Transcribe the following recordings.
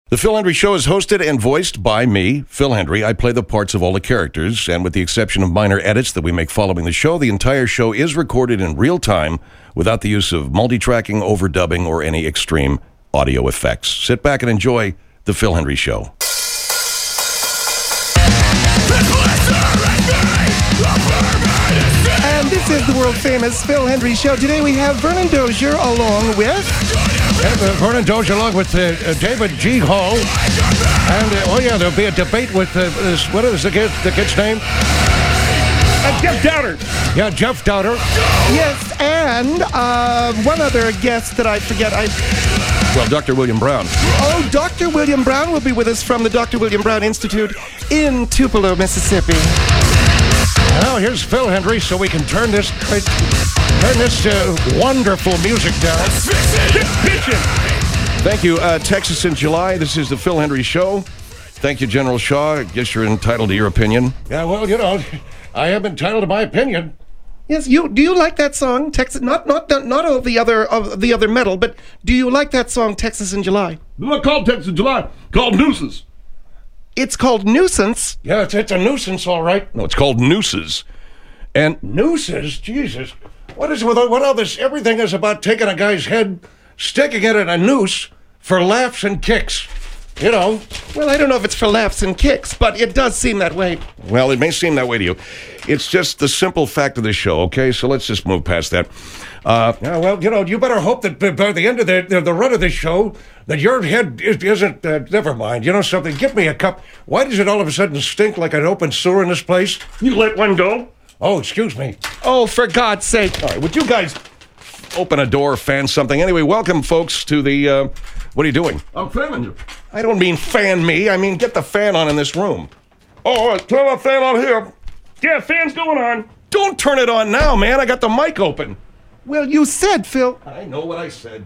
The Phil Hendrie Show is hosted and voiced by me, Phil Hendrie. I play the parts of all the characters, and with the exception of minor edits that we make following the show, the entire show is recorded in real time without the use of multi-tracking, overdubbing, or any extreme audio effects. Sit back and enjoy The Phil Hendrie Show. And this is the world-famous Phil Hendrie Show. Today we have Vernon Dozier along with... Vernon Dozier along with David G. Hall. And, there'll be a debate with, what is the kid's name? Jeff Dowder. Yeah, Jeff Dowder. Yes, and one other guest that I forget. Well, Dr. William Brown. Oh, Dr. William Brown will be with us from the Dr. William Brown Institute in Tupelo, Mississippi. Now, here's Phil Hendrie, so we can turn this wonderful music down. Thank you. Texas in July. This is the Phil Hendrie Show. Thank you, General Shaw. I guess you're entitled to your opinion. Yeah, well, I am entitled to my opinion. Yes, do you like that song, Texas? Not all the other metal, but do you like that song, Texas in July? It's not called Texas in July. It's called Nooses. It's called Nuisance. Yeah, it's a nuisance, all right. No, it's called Nooses. And Nooses? Jesus. What is it with what all this? Everything is about taking a guy's head, sticking it in a noose for laughs and kicks. You know. Well, I don't know if it's for laughs and kicks, but it does seem that way. Well, it may seem that way to you. It's just the simple fact of the show, okay? So let's just move past that. Yeah, well, you better hope that by the end of the run of this show, that your head isn't, never mind. You know something? Give me a cup. Why does it all of a sudden stink like an open sewer in this place? You let one go? Oh, excuse me. Oh, for God's sake. All right, would you guys open a door, fan something? Anyway, welcome, folks, to the, what are you doing? I'm fanning you. I don't mean fan me. I mean get the fan on in this room. Oh, all right, turn that fan on here. Yeah, fan's going on. Don't turn it on now, man. I got the mic open. Well, you said, Phil. I know what I said.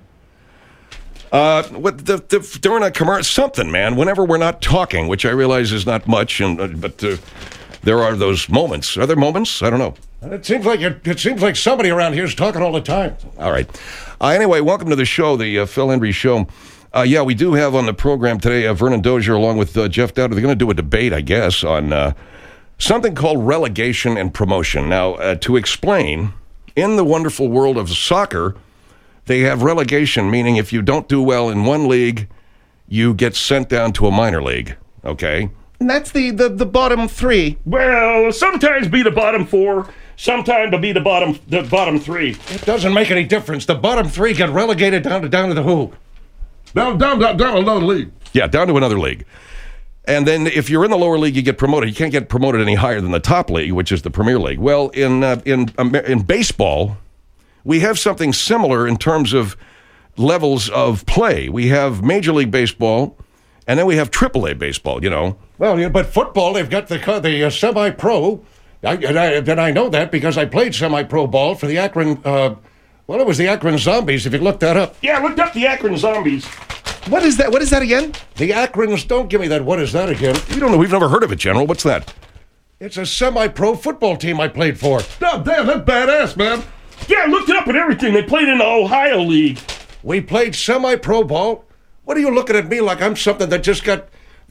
During a commercial, something, man. Whenever we're not talking, which I realize is not much, but there are those moments. Are there moments? I don't know. It seems like somebody around here is talking all the time. All right. Anyway, welcome to the show, the Phil Hendrie Show. Yeah, we do have on the program today Vernon Dozier along with Jeff Dowder. They're going to do a debate, I guess, on something called relegation and promotion. Now, to explain, in the wonderful world of soccer, they have relegation, meaning if you don't do well in one league, you get sent down to a minor league, okay? And that's the bottom three. Well, sometimes be the bottom four. Sometimes to be the bottom three. It doesn't make any difference. The bottom three get relegated down to the who? Down another league. Yeah, down to another league. And then if you're in the lower league, you get promoted. You can't get promoted any higher than the top league, which is the Premier League. Well, in baseball, we have something similar in terms of levels of play. We have Major League Baseball, and then we have AAA baseball, you know. Well, yeah, but football, they've got the semi-pro. I know that because I played semi-pro ball for the Akron, it was the Akron Zombies, if you look that up. Yeah, looked up the Akron Zombies. What is that? What is that again? The Akrons, don't give me that. What is that again? We don't know. We've never heard of it, General. What's that? It's a semi-pro football team I played for. Oh, damn, that's badass, man. Yeah, I looked it up and everything. They played in the Ohio League. We played semi-pro ball? What are you looking at me like I'm something that just got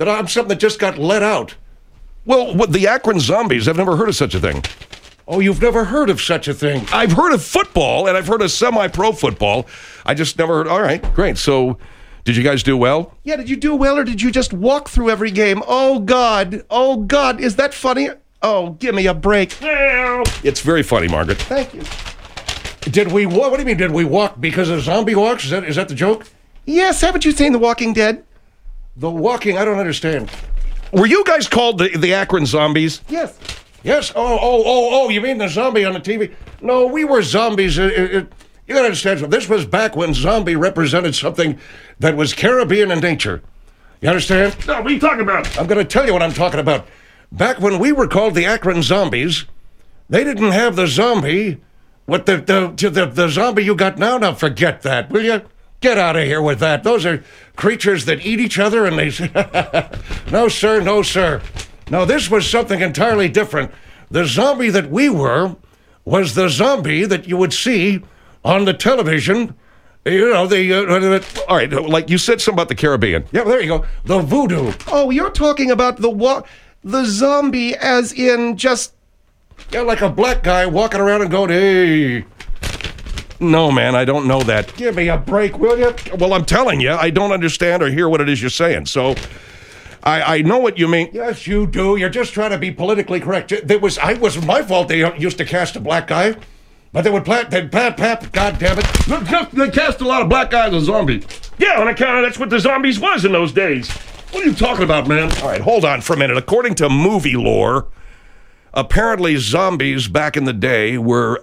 let out? Well, the Akron Zombies, I've never heard of such a thing. Oh, you've never heard of such a thing? I've heard of football, and I've heard of semi-pro football. I just never heard. All right, great. So, did you guys do well? Yeah, did you do well, or did you just walk through every game? Oh, God, is that funny? Oh, give me a break. Well, it's very funny, Margaret. Thank you. Did we walk? What do you mean, did we walk because of zombie walks? Is that the joke? Yes, haven't you seen The Walking Dead? The Walking, I don't understand. Were you guys called the Akron Zombies? Yes. Yes? Oh, you mean the zombie on the TV? No, we were zombies. You gotta understand, this was back when zombie represented something that was Caribbean in nature. You understand? No, what are you talking about? I'm gonna tell you what I'm talking about. Back when we were called the Akron Zombies, they didn't have the zombie. What the zombie you got now? Now forget that, will you? Get out of here with that. Those are creatures that eat each other and they... No, sir, no, sir. No, this was something entirely different. The zombie that we were was the zombie that you would see on the television You know, All right, like you said something about the Caribbean. yeah, there you go. The voodoo. Oh, you're talking about the zombie as in just... Yeah, like a black guy walking around and going, hey, No, man, I don't know that. give me a break, will you? Well, I'm telling you, I don't understand or hear what it is you're saying. So I know what you mean. Yes, you do. You're just trying to be politically correct. It was my fault they used to cast a black guy. But they'd pat, God damn it. They cast a lot of black guys as zombies. Yeah, on account of that's what the zombies was in those days. What are you talking about, man? All right, hold on for a minute. According to movie lore, apparently zombies back in the day were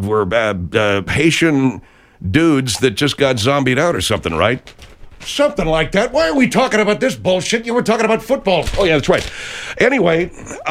Haitian dudes that just got zombied out or something, right? Something like that. Why are we talking about this bullshit? You were talking about football. Oh, yeah, that's right. Anyway,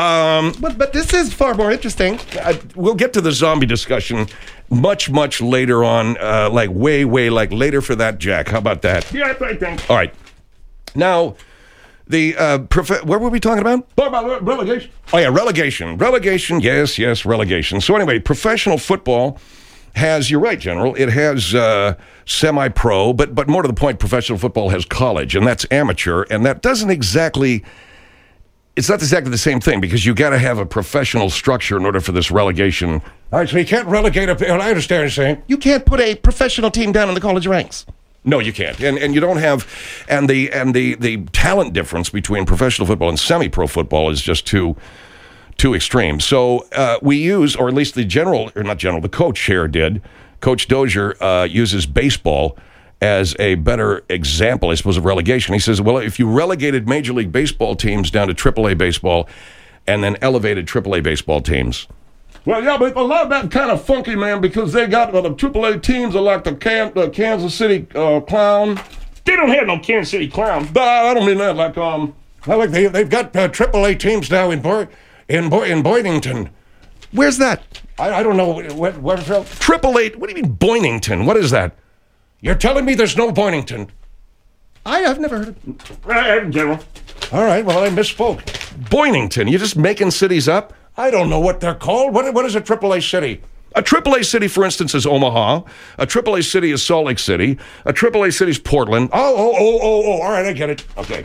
But this is far more interesting. we'll get to the zombie discussion much later on, like way later for that, Jack. How about that? Yeah, I think. All right. Now, the what were we talking about? Talk about relegation. Oh, yeah, relegation. Relegation, yes, relegation. So anyway, professional football has, you're right, General, it has semi-pro, but more to the point, professional football has college, and that's amateur, and that doesn't exactly, it's not exactly the same thing, because you got to have a professional structure in order for this relegation. All right, so you can't relegate I understand what you're saying. You can't put a professional team down in the college ranks. No, you can't, and you don't have, and the talent difference between professional football and semi-pro football is just too extreme. So we use, or at least the coach here did, Coach Dozier uses baseball as a better example, I suppose, of relegation. He says, well, if you relegated Major League Baseball teams down to AAA baseball and then elevated AAA baseball teams. Well, yeah, but a lot of that kind of funky, man, because they got the AAA teams are like the Kansas City Clown. They don't have no Kansas City Clown. But I don't mean that. Like Well, look, they've got AAA teams now in Boynington. Where's that? I don't know where Phil. AAA, what do you mean Boynington? What is that? You're telling me there's no Boynington? I've never heard of it. right, General. All right, well, I misspoke. Boynington? You're just making cities up? I don't know what they're called. What is a AAA city? A AAA city, for instance, is Omaha. A AAA city is Salt Lake City. A AAA city is Portland. Oh, all right, I get it. Okay.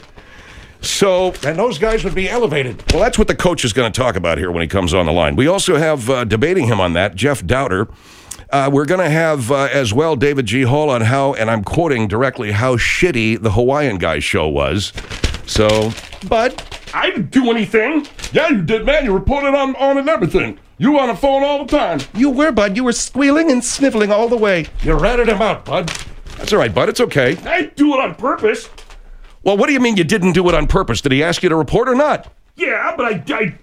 So, And those guys would be elevated. well, that's what the coach is going to talk about here when he comes on the line. We also have, debating him on that, Jeff Dowder. We're going to have, as well, David G. Hall on how, and I'm quoting directly, how shitty the Hawaiian Guys show was. So, Bud, I didn't do anything. Yeah, you did, man. You reported on and everything. You were on the phone all the time. you were, Bud. You were squealing and sniveling all the way. You ratted him out, bud. that's all right, bud. It's okay. I didn't do it on purpose. Well, what do you mean you didn't do it on purpose? Did he ask you to report or not? Yeah, but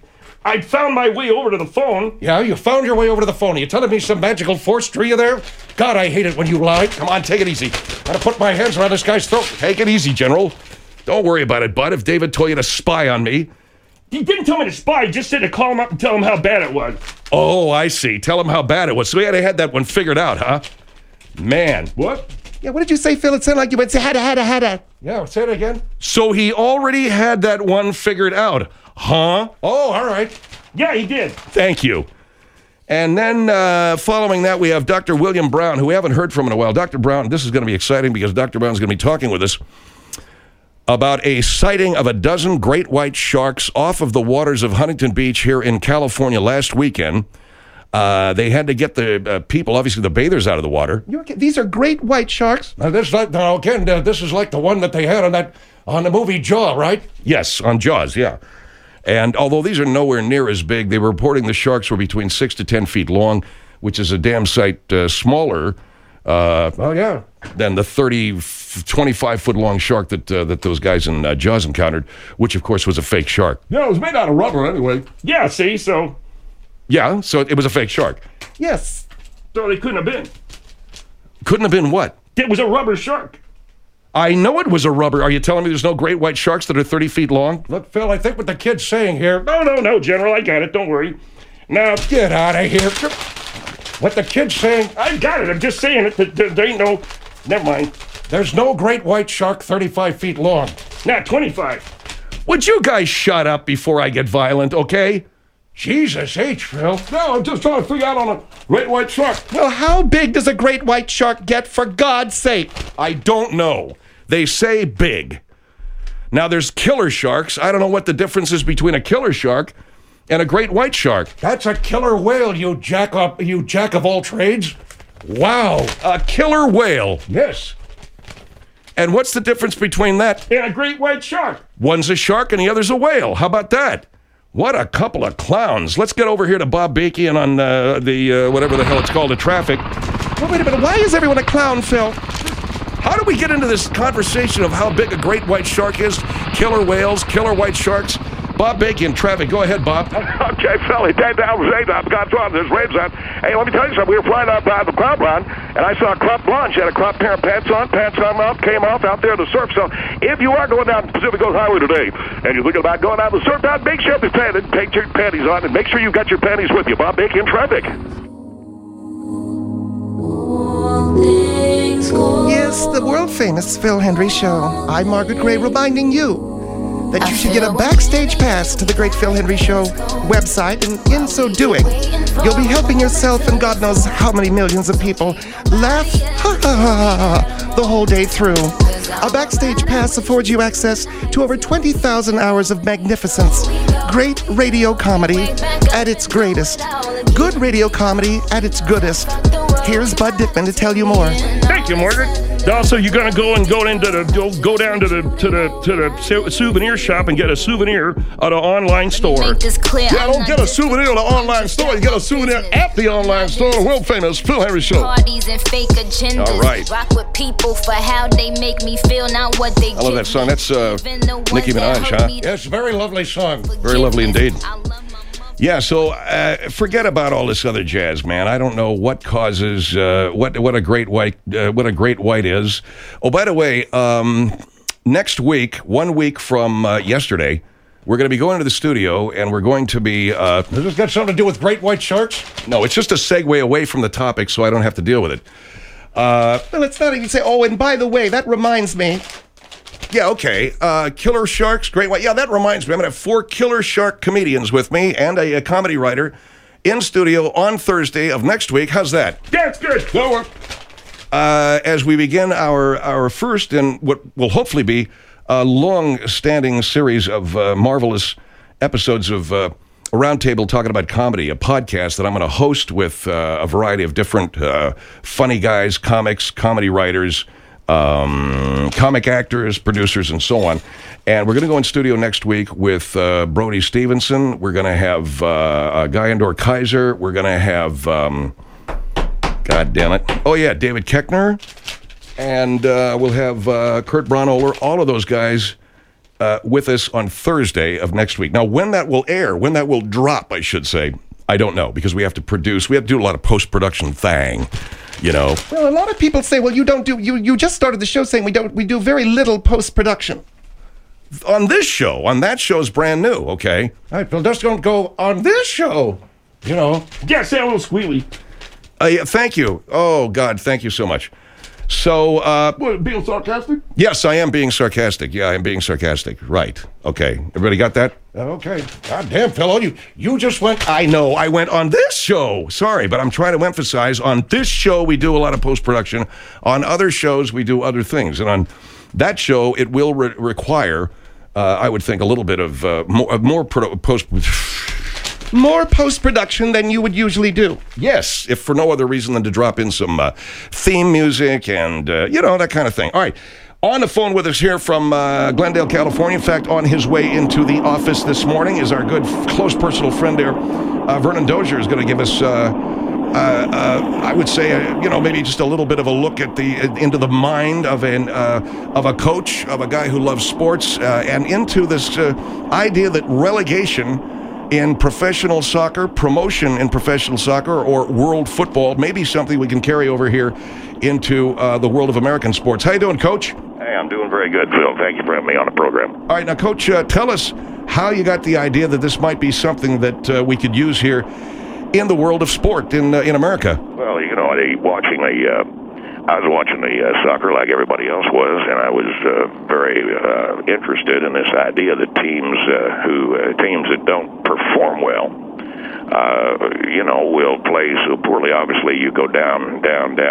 I found my way over to the phone. Yeah, you found your way over to the phone. Are you telling me some magical force drew you there? God, I hate it when you lie. Come on, take it easy. Gotta put my hands around this guy's throat. Take it easy, General. Don't worry about it, bud. If David told you to spy on me. He didn't tell me to spy. He just said to call him up and tell him how bad it was. Oh, I see. Tell him how bad it was. So he had that one figured out, huh? Man. What? Yeah, what did you say, Phil? It sounded like you went, had. Yeah, say it again. So he already had that one figured out, huh? Oh, all right. Yeah, he did. Thank you. And then following that, we have Dr. William Brown, who we haven't heard from in a while. Dr. Brown, this is going to be exciting because Dr. Brown's going to be talking with us about a sighting of a dozen great white sharks off of the waters of Huntington Beach here in California last weekend. They had to get the people, obviously the bathers, out of the water. These are great white sharks. Now, this is like the one that they had on the movie Jaw, right? Yes, on Jaws, yeah. And although these are nowhere near as big, they were reporting the sharks were between 6 to 10 feet long, which is a damn sight smaller than the 25-foot long shark that those guys in Jaws encountered, which, of course, was a fake shark. Yeah, it was made out of rubber anyway. Yeah, see, so Yeah, so it was a fake shark. Yes. they couldn't have been. Couldn't have been what? It was a rubber shark. I know it was a rubber. Are you telling me there's no great white sharks that are 30 feet long? Look, Phil, I think what the kid's saying here. No, General, I got it. Don't worry. Now, Get out of here. What the kid's saying, I got it. I'm just saying it. There ain't no. Never mind. there's no great white shark 35 feet long. Not 25. Would you guys shut up before I get violent, okay? Jesus H, Phil. No, I'm just trying to figure out on a great white shark. Well, how big does a great white shark get, for God's sake? I don't know. They say big. Now, there's killer sharks. I don't know what the difference is between a killer shark and a great white shark. That's a killer whale, you jack of all trades. Wow. A killer whale. Yes. And what's the difference between that? And a great white shark. One's a shark and the other's a whale. How about that? What a couple of clowns. Let's get over here to Bob Bakey and on the whatever the hell it's called, the traffic. Well, wait a minute. Why is everyone a clown, Phil? How do we get into this conversation of how big a great white shark is? Killer whales, killer white sharks. Bob Bakey in traffic. Go ahead, Bob. Okay, Philly, 10,000 I've got on this ribs on. Hey, let me tell you something. We were flying out by the crop line, and I saw a crop blonde. She had a crop pair of pants on came off out there to surf. So if you are going down Pacific Coast Highway today, and you're thinking about going out to surf down, make sure take your panties on, and make sure you've got your panties with you. Bob Bakey in traffic. Yes, the world-famous Phil Hendry Show. I'm Margaret Gray reminding you that you should get a backstage pass to the Great Phil Hendry Show website, and in so doing, you'll be helping yourself and God knows how many millions of people laugh the whole day through. A backstage pass affords you access to over 20,000 hours of magnificence. Great radio comedy at its greatest. Good radio comedy at its goodest. Here's Bud Dickman to tell you more. Thank you, Margaret. Also, you're gonna go down to the souvenir shop and get a souvenir at an online store. Yeah, don't get a souvenir at an online store. You get a souvenir at the online store. The world famous Phil Hendry Show. Parties and fake agendas. All right. Rock with people for how they make me feel, not what they I love that song. That's Nicki Minaj, huh? Yes, very lovely song. Very lovely indeed. Yeah, so forget about all this other jazz, man. I don't know what causes what a great white is. Oh, by the way, next week, 1 week from yesterday, we're going to be going to the studio, and we're going to be. Has this got something to do with great white sharks? No, it's just a segue away from the topic, so I don't have to deal with it. Well, it's not even say. Oh, and by the way, that reminds me. Yeah, okay. Killer sharks, great white. Yeah, that reminds me. I'm going to have 4 killer shark comedians with me and a comedy writer in studio on Thursday of next week. How's that? Yeah, it's good. That'll work. As we begin our first and what will hopefully be a long-standing series of marvelous episodes of a roundtable talking about comedy, a podcast that I'm going to host with a variety of different funny guys, comics, comedy writers, comic actors, producers, and so on. And we're going to go in studio next week with Brody Stevenson. We're going to have Guy Endor Kaiser. We're going to have, God damn it. Oh, yeah, David Keckner. And we'll have Kurt Braunohler, all of those guys with us on Thursday of next week. Now, when that will air, when that will drop, I should say, I don't know, because we have to produce. We have to do a lot of post-production thing. You know. Well, a lot of people say, well, you don't do, you just started the show saying we do very little post-production. On this show, on that show's brand new, okay? All right, Phil, just don't go on this show, you know. Yeah, say a little squealy. Yeah, thank you. Oh, God, thank you so much. So, What, being sarcastic? yes, I am being sarcastic. Yeah, I am being sarcastic. Right. Okay. Everybody got that? Okay. God damn, Phil, you just went. I know. I went on this show. Sorry, but I'm trying to emphasize on this show we do a lot of post-production. On other shows we do other things. And on that show it will require, I would think, a little bit of more post-production than you would usually do. Yes, if for no other reason than to drop in some theme music and, that kind of thing. All right. On the phone with us here from Glendale, California. In fact, on his way into the office this morning is our good, close personal friend there. Vernon Dozier is going to give us, I would say, maybe just a little bit of a look at into the mind of a coach, of a guy who loves sports, and into this idea that relegation in professional soccer, promotion in professional soccer, or world football may be something we can carry over here into the world of American sports. How you doing, Coach? Hey, I'm doing very good, Phil. Thank you for having me on the program. All right, now, Coach, tell us how you got the idea that this might be something that we could use here in the world of sport in America. Well, I was watching the soccer like everybody else was, and I was very interested in this idea that teams that don't perform well will play so poorly. Obviously, you go down,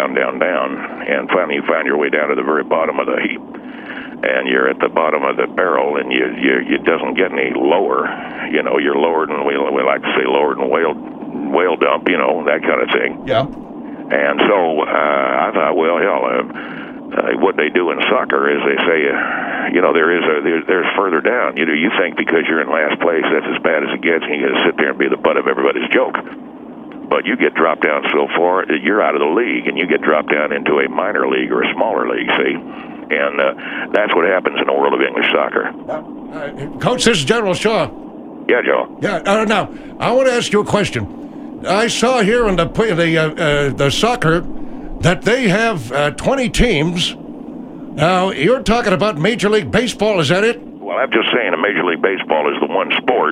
and finally you find your way down to the very bottom of the heap, and you're at the bottom of the barrel, and it doesn't get any lower. You're lower than we like to say lower than whale dump, that kind of thing. Yeah. And so I thought, well, hell, what they do in soccer is they say, there's further down. You think because you're in last place, that's as bad as it gets, and you got to sit there and be the butt of everybody's joke. But you get dropped down so far, you're out of the league, and you get dropped down into a minor league or a smaller league, see? And that's what happens in the world of English soccer. Coach, this is General Shaw. Yeah, Joe. Yeah, now, I want to ask you a question. I saw here in the soccer that they have 20 teams. Now, you're talking about Major League Baseball, is that it? Well, I'm just saying that Major League Baseball is the one sport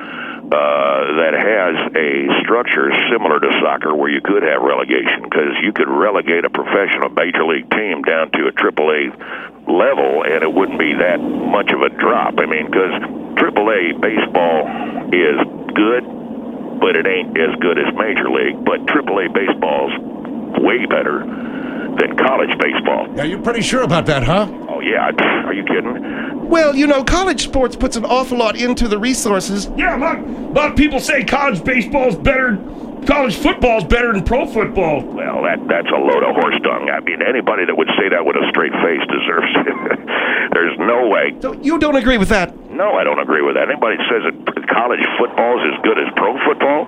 that has a structure similar to soccer where you could have relegation, because you could relegate a professional Major League team down to a AAA level, and it wouldn't be that much of a drop. I mean, because AAA baseball is good, but it ain't as good as Major League. But AAA baseball's way better than college baseball. Yeah, you're pretty sure about that, huh? Oh, yeah. Are you kidding? Well, college sports puts an awful lot into the resources. Yeah, a lot of people say college baseball's better, college football's better than pro football. Well, that's a load of horse dung. I mean, anybody that would say that with a straight face deserves it. There's no way. So you don't agree with that? No, I don't agree with that. Anybody that says that college football is as good as pro football,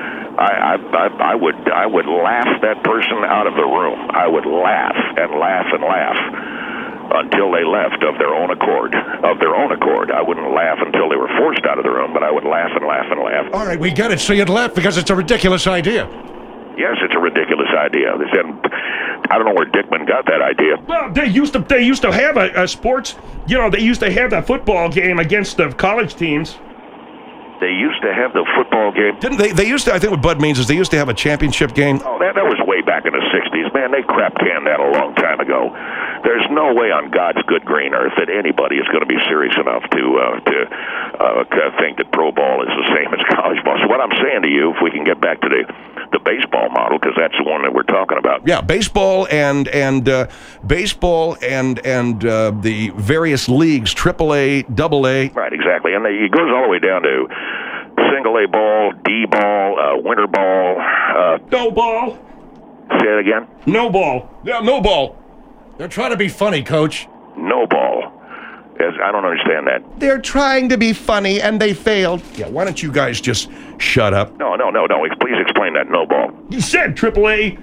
I would laugh that person out of the room. I would laugh and laugh and laugh until they left of their own accord. I wouldn't laugh until they were forced out of the room, but I would laugh and laugh and laugh. All right, we get it. So you'd laugh because it's a ridiculous idea. Yes, it's a ridiculous idea. I don't know where Dickman got that idea. Well, they used to have a sports, they used to have that football game against the college teams. They used to have the football game. Didn't they? They used to. I think what Bud means is they used to have a championship game. Oh, that was way back in the '60s, man. They crap canned that a long time ago. There's no way on God's good green earth that anybody is going to be serious enough to think that pro ball is the same as college ball. So what I'm saying to you, if we can get back to the baseball model, because that's the one that we're talking about. Yeah, baseball and the various leagues, AAA, AA. Right, exactly, and it goes all the way down to single A ball, D ball, winter ball. No ball. Say it again. No ball. Yeah, no ball. They're trying to be funny, Coach. No ball. I don't understand that. They're trying to be funny, and they failed. Yeah, why don't you guys just shut up? No. Please explain that no ball. You said AAA,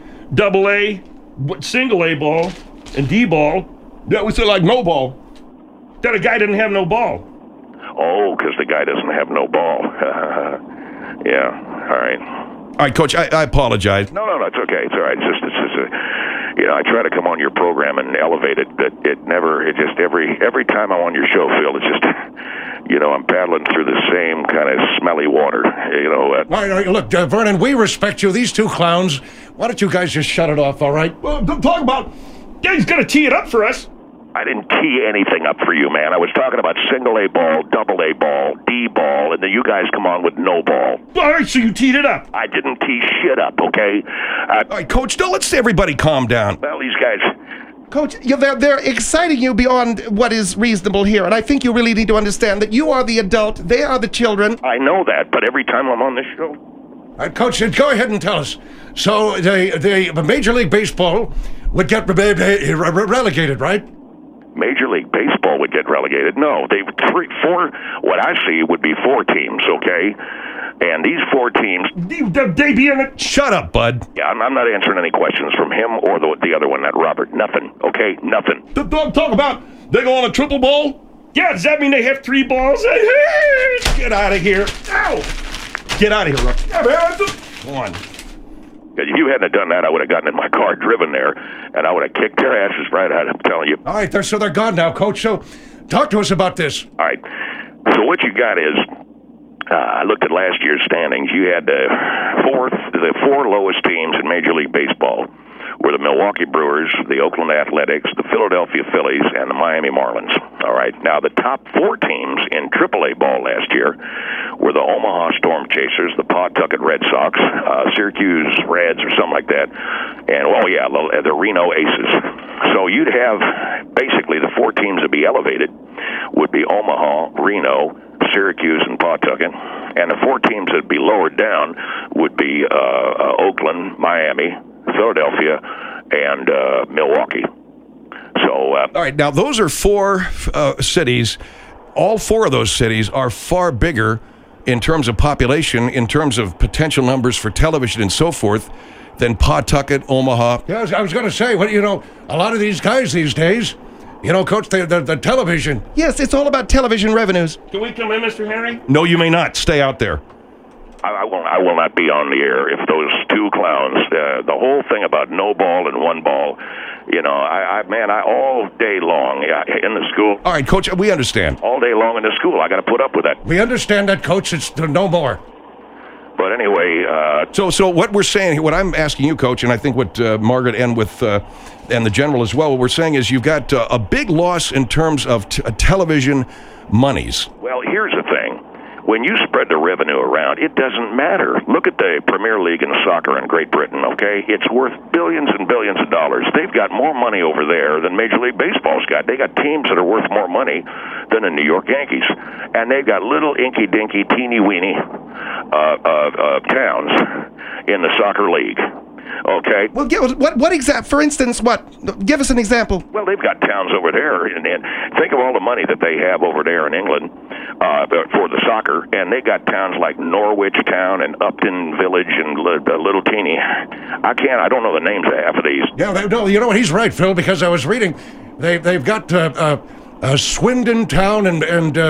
AA, single A ball, and D ball. Yeah, we said like no ball. That a guy didn't have no ball. Oh, because the guy doesn't have no ball. Yeah, all right. All right, Coach, I apologize. No, it's okay. It's all right. It's just I try to come on your program and elevate it, but every time I'm on your show, Phil, it's just, I'm paddling through the same kind of smelly water, All right, look, Vernon, we respect you. These two clowns, why don't you guys just shut it off, all right? Well, don't talk about, he's going to tee it up for us. I didn't tee anything up for you, man. I was talking about single A ball, double A ball, D ball, and then you guys come on with no ball. All right, so you teed it up. I didn't tee shit up, okay? All right, Coach, let's everybody calm down. Well, these guys... Coach, they're exciting you beyond what is reasonable here, and I think you really need to understand that you are the adult, they are the children. I know that, but every time I'm on this show... All right, Coach, go ahead and tell us. So the Major League Baseball would get relegated, right? Major League Baseball would get relegated. No, four. What I see would be 4 teams, okay? And these 4 teams... They be in it. Shut up, Bud. Yeah, I'm not answering any questions from him or the other one, that Robert. Nothing, okay? Nothing. Talk about they go on a triple ball? Yeah, does that mean they have 3 balls? Get out of here. Ow! Get out of here, Rook. Yeah, man. Come on. If you hadn't done that, I would have gotten in my car, driven there, and I would have kicked their asses right out, I'm telling you. All right, they're gone now, Coach. So talk to us about this. All right. So what you got is, I looked at last year's standings. You had the 4 lowest teams in Major League Baseball were the Milwaukee Brewers, the Oakland Athletics, the Philadelphia Phillies, and the Miami Marlins. All right. Now, the top 4 teams in AAA ball last year were the Omaha Storm Chasers, the Pawtucket Red Sox, Syracuse Reds or something like that, and, the Reno Aces. So you'd have basically the 4 teams that be elevated would be Omaha, Reno, Syracuse, and Pawtucket, and the 4 teams that would be lowered down would be Oakland, Miami, Philadelphia, and Milwaukee. So, all right, now those are 4 cities. All 4 of those cities are far bigger in terms of population, in terms of potential numbers for television and so forth, than Pawtucket, Omaha. Yeah, I was going to say, a lot of these guys these days, Coach, the television. Yes, it's all about television revenues. Can we come in, Mr. Henry? No, you may not. Stay out there. I will not be on the air if those 2 clowns, the whole thing about no ball and one ball, I all day long in the school. All right, Coach, we understand. All day long in the school, I got to put up with that. We understand that, Coach. It's no more. But anyway, So what we're saying here, what I'm asking you, Coach, and I think what Margaret and the General as well, what we're saying is you've got a big loss in terms of television monies. Well, here's the thing. When you spread the revenue around, it doesn't matter. Look at the Premier League in soccer in Great Britain, okay? It's worth billions and billions of dollars. They've got more money over there than Major League Baseball's got. They got teams that are worth more money than the New York Yankees. And they've got little inky-dinky, teeny-weeny towns in the soccer league. Okay. Well, for instance, give us an example. Well, they've got towns over there, and think of all the money that they have over there in England for the soccer, and they got towns like Norwich Town and Upton Village and Little Teeny. I don't know the names of half of these. Yeah, no, you know what? He's right, Phil, because I was reading, they've got Swindon Town, and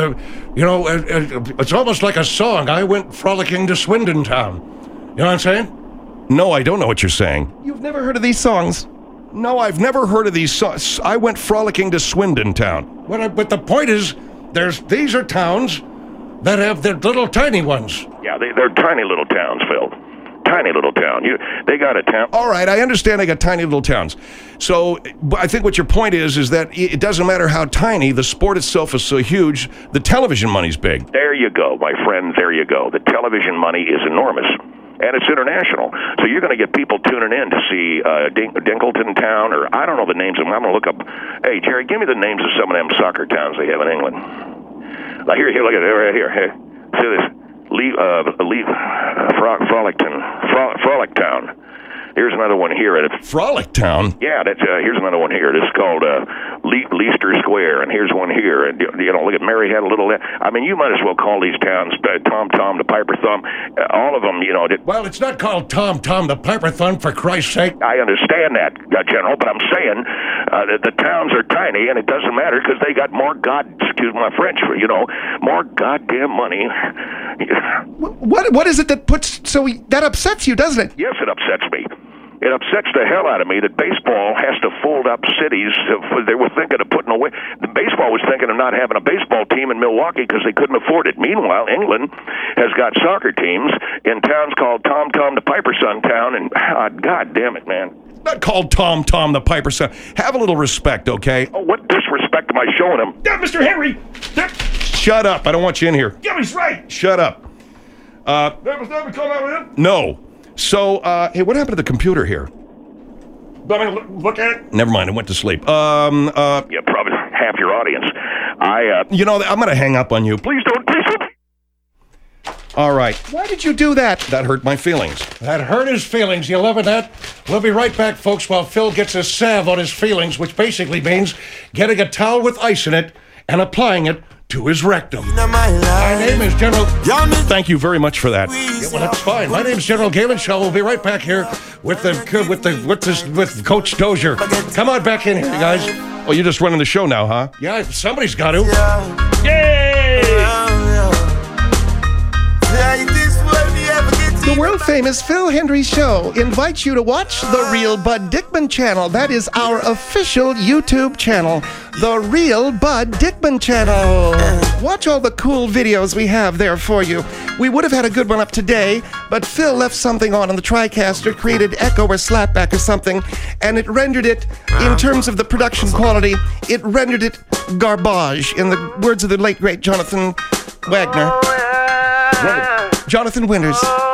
it's almost like a song. I went frolicking to Swindon Town. You know what I'm saying? No, I don't know what you're saying. You've never heard of these songs? No, I've never heard of these songs. I went frolicking to Swindon Town. But the point is, these are towns that have their little tiny ones. Yeah, they're tiny little towns, Phil. Tiny little town. They got a town. All right, I understand they got tiny little towns. So I think what your point is that it doesn't matter how tiny, the sport itself is so huge, the television money's big. There you go, my friend, there you go. The television money is enormous. And it's international. So you're going to get people tuning in to see Dinkelton Town, or I don't know the names of them. I'm going to look up. Hey, Jerry, give me the names of some of them soccer towns they have in England. Now, here, look at it right here. Hey, see this? Frolic Town. Here's another one here. Frolic Town? Yeah, here's another one here. This is called Leicester Square, and here's one here. And look at Mary had a little. I mean, you might as well call these towns Tom Tom the Piper Thumb. All of them, Well, it's not called Tom Tom the Piper Thumb, for Christ's sake. I understand that, General, but I'm saying that the towns are tiny, and it doesn't matter because they got more excuse my French, more goddamn money. What is it that that upsets you, doesn't it? Yes, it upsets me. It upsets the hell out of me that baseball has to fold up cities. They were thinking of putting away. The baseball was thinking of not having a baseball team in Milwaukee because they couldn't afford it. Meanwhile, England has got soccer teams in towns called Tom Tom the Piper Son Town, and God damn it, man. Not called Tom Tom the Piper Son. Have a little respect, okay? Oh, what disrespect am I showing him? Yeah, Mr. Henry! Shut up. I don't want you in here. Yeah, he's right! Shut up. That was never come out of him? No. So, hey, what happened to the computer here? I mean, look at it. Never mind, it went to sleep. Yeah, probably half your audience. I'm going to hang up on you. Please don't. All right. Why did you do that? That hurt my feelings. That hurt his feelings. You loving that? We'll be right back, folks, while Phil gets a salve on his feelings, which basically means getting a towel with ice in it and applying it to his rectum. My name is General... Thank you very much for that. Yeah, well, that's fine. My name is General Galen Shaw. We'll be right back here with Coach Dozier. Come on back in here, you guys. Oh, you're just running the show now, huh? Yeah, somebody's got to. Yay! The world-famous Phil Hendry Show invites you to watch The Real Bud Dickman Channel. That is our official YouTube channel, The Real Bud Dickman Channel. Watch all the cool videos we have there for you. We would have had a good one up today, but Phil left something on the TriCaster, created echo or slapback or something, and it rendered it, in terms of the production quality, it rendered it garbage, in the words of the late, great Jonathan Wagner. Jonathan Winters.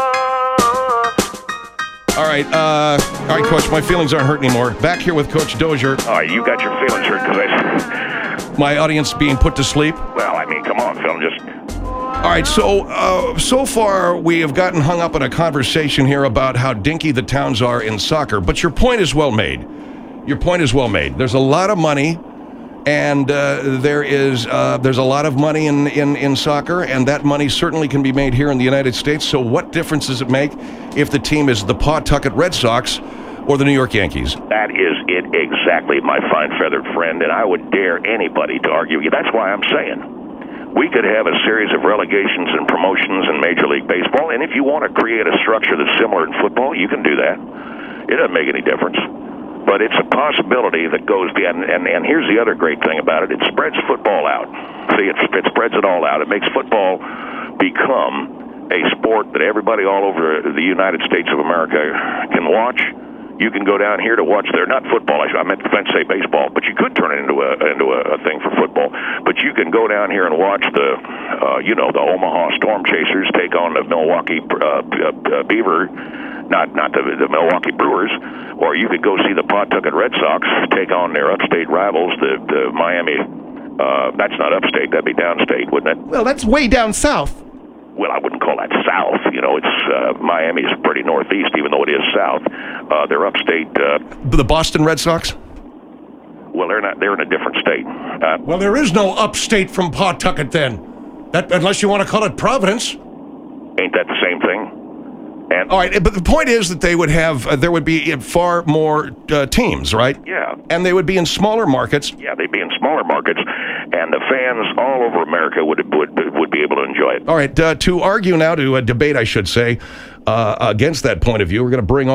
All right, Coach. My feelings aren't hurt anymore. Back here with Coach Dozier. All right, you got your feelings hurt because My audience being put to sleep. well, I mean, come on, Phil, just... All right, so far we have gotten hung up in a conversation here about how dinky the towns are in soccer, but your point is well made. There's a lot of money, and there's a lot of money in soccer, and that money certainly can be made here in the United States. So what difference does it make if the team is the Pawtucket Red Sox or the New York Yankees? That is it exactly, my fine feathered friend, and I would dare anybody to argue with you. That's why I'm saying we could have a series of relegations and promotions in Major League Baseball, and if you want to create a structure that's similar in football, you can do that. It doesn't make any difference. But it's a possibility that goes beyond, and here's the other great thing about it. It spreads football out. See, it spreads it all out. It makes football become a sport that everybody all over the United States of America can watch. You can go down here to watch not football, I meant to say baseball, but you could turn it into a thing for football. But you can go down here and watch the Omaha Storm Chasers take on the Milwaukee Beaver, not the Milwaukee Brewers, or you could go see the Pawtucket Red Sox take on their upstate rivals, the Miami. That's not upstate, that'd be downstate, wouldn't it? Well, that's way down south. Well, I wouldn't call that south. It's Miami's pretty northeast, even though it is south. They're upstate. The Boston Red Sox? Well, they're not. They're in a different state. Well, there is no upstate from Pawtucket then. That, unless you want to call it Providence. Ain't that the same thing? And All right, but the point is that they would have, there would be far more teams, right? yeah, And they would be in smaller markets. yeah, they'd be in smaller markets, and the fans all over America would be able to enjoy it. All right, to argue now, to debate, I should say, against that point of view, we're going to bring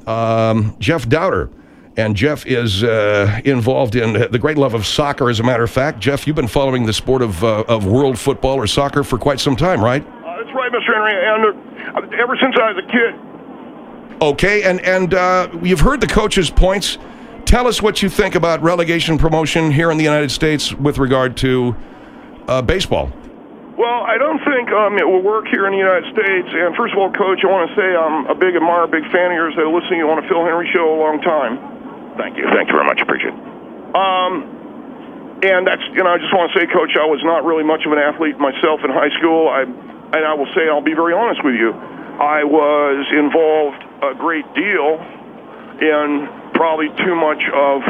on Jeff Dowder. And Jeff is involved in the great love of soccer, as a matter of fact. Jeff, you've been following the sport of world football or soccer for quite some time, right? That's right, Mr. Henry, and ever since I was a kid. Okay, and you've heard the coach's points. Tell us what you think about relegation promotion here in the United States with regard to baseball. Well, I don't think it will work here in the United States. And first of all, Coach, I want to say I'm a big admirer, big fan of yours. I've been listening to you on the Phil Henry Show a long time. Thank you very much. Appreciate it. And that's, I just want to say, Coach, I was not really much of an athlete myself in high school. And I will say, I'll be very honest with you, I was involved a great deal in probably too much of,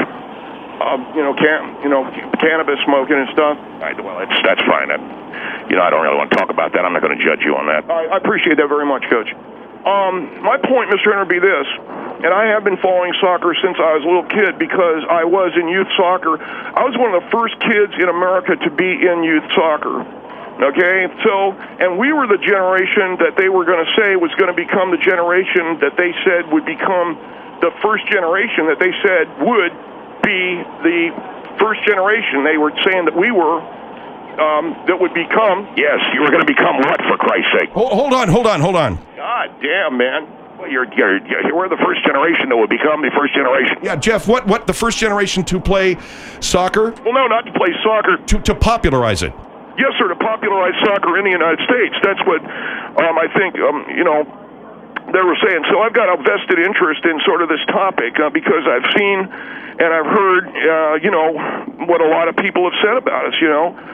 cannabis smoking and stuff. Well, that's fine. I don't really want to talk about that. I'm not going to judge you on that. I appreciate that very much, Coach. My point, Mr. Henry, be this, and I have been following soccer since I was a little kid because I was in youth soccer. I was one of the first kids in America to be in youth soccer. Okay, and we were the generation that they were going to say was going to become the generation that they said would become the first generation that they said would be the first generation. They were saying that we were, that would become. Yes, you were going to become what, for Christ's sake? Hold on. God damn, man. Well, we're the first generation that would become the first generation. Yeah, Jeff, what the first generation to play soccer? Well, no, not to play soccer. To popularize it. Yes, sir, to popularize soccer in the United States. That's what I think, they were saying. So I've got a vested interest in sort of this topic because I've seen and I've heard, what a lot of people have said about us,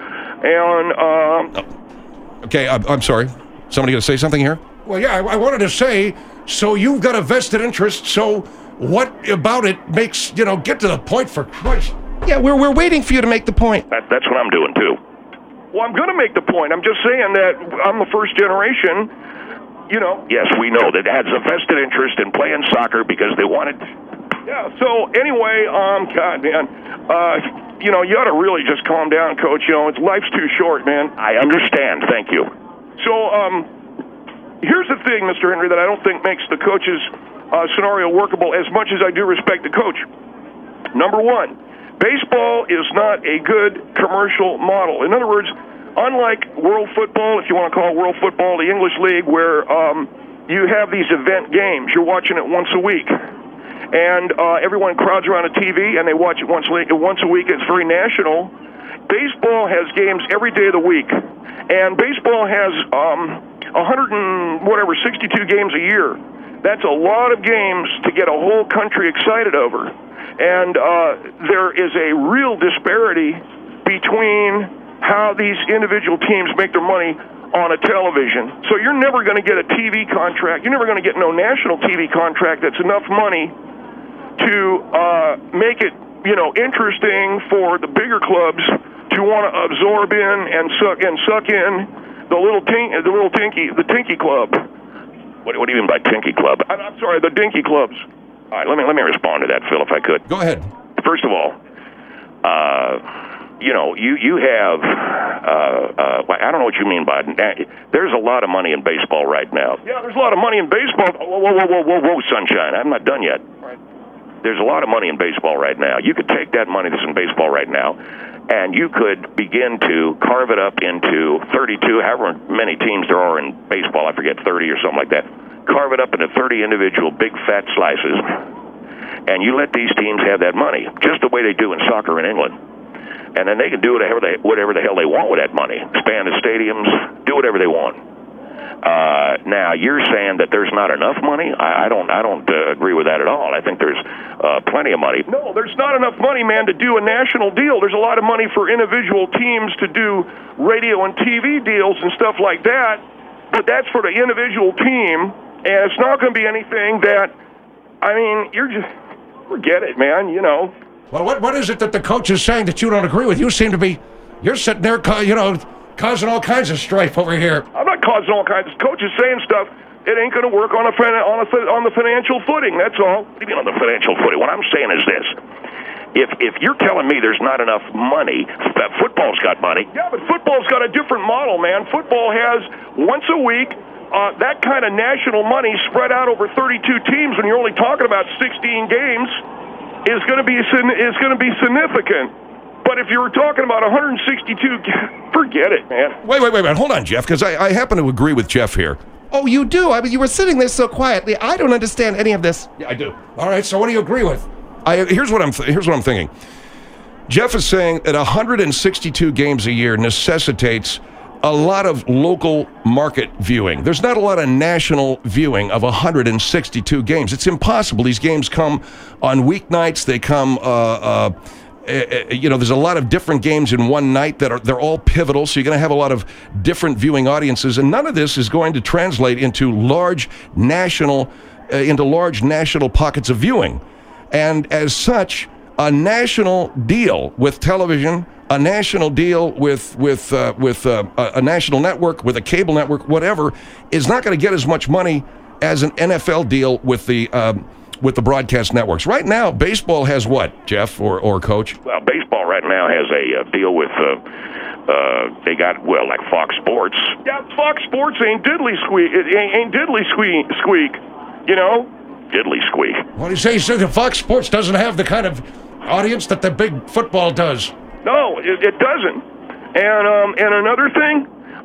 And, Okay, I'm sorry. Somebody going to say something here? Well, yeah, I wanted to say, so you've got a vested interest, so what about it makes, get to the point, for Christ? Yeah, we're waiting for you to make the point. That's what I'm doing, too. well, I'm going to make the point. I'm just saying that I'm the first generation, Yes, we know that has a vested interest in playing soccer because they wanted. Yeah, so anyway, God, man, you ought to really just calm down, Coach. Life's too short, man. I understand. Thank you. So, here's the thing, Mr. Henry, that I don't think makes the coach's scenario workable as much as I do respect the coach. Number one, baseball is not a good commercial model. In other words, unlike world football, if you want to call it world football, the English league, where you have these event games, you're watching it once a week. And everyone crowds around a TV, and they watch it once a week. It's very national. Baseball has games every day of the week. And baseball has 62 games a year. That's a lot of games to get a whole country excited over. And there is a real disparity between how these individual teams make their money on a television. So you're never going to get a TV contract. You're never going to get no national TV contract that's enough money to make it, interesting for the bigger clubs to want to absorb in and suck in the Tinky Club. What do you mean by Tinky Club? I'm sorry, the Dinky Clubs. All right, let me respond to that, Phil, if I could. Go ahead. First of all, you have, I don't know what you mean by it. There's a lot of money in baseball right now. Yeah, there's a lot of money in baseball. Whoa, sunshine. I'm not done yet. Right. There's a lot of money in baseball right now. You could take that money that's in baseball right now, and you could begin to carve it up into 32, however many teams there are in baseball, I forget, 30 or something like that. Carve it up into 30 individual big fat slices, and you let these teams have that money, just the way they do in soccer in England. And then they can do whatever the hell they want with that money. Expand the stadiums, do whatever they want. Now you're saying that there's not enough money. I don't agree with that at all. I think there's plenty of money. No, there's not enough money, man, to do a national deal. There's a lot of money for individual teams to do radio and TV deals and stuff like that, but that's for the individual team, and it's not going to be anything that, you're just, forget it, man, Well, what is it that the coach is saying that you don't agree with? You're sitting there, causing all kinds of strife over here. I'm not causing all kinds of coaches saying stuff. It ain't going to work on the financial footing. That's all. What do you mean on the financial footing? What I'm saying is this: if you're telling me there's not enough money, football's got money. Yeah, but football's got a different model, man. Football has once a week that kind of national money spread out over 32 teams. When you're only talking about 16 games, is going to be significant. But if you were talking about 162, forget it, man. Wait. Hold on, Jeff, because I happen to agree with Jeff here. Oh, you do? You were sitting there so quietly. I don't understand any of this. Yeah, I do. All right, so what do you agree with? Here's what I'm thinking. Jeff is saying that 162 games a year necessitates a lot of local market viewing. There's not a lot of national viewing of 162 games. It's impossible. These games come on weeknights. They come... there's a lot of different games in one night they're all pivotal, so you're going to have a lot of different viewing audiences, and none of this is going to translate into large national pockets of viewing. And as such, a national deal with television, a national deal with a national network, with a cable network, whatever, is not going to get as much money as an NFL deal with the broadcast networks. Right now, baseball has what, Jeff or Coach? Well, baseball right now has a deal with, they got, like Fox Sports. Yeah, Fox Sports ain't diddly squeak. It ain't diddly squeak, Diddly squeak. What do you say? You say that Fox Sports doesn't have the kind of audience that the big football does. No, it doesn't. And another thing,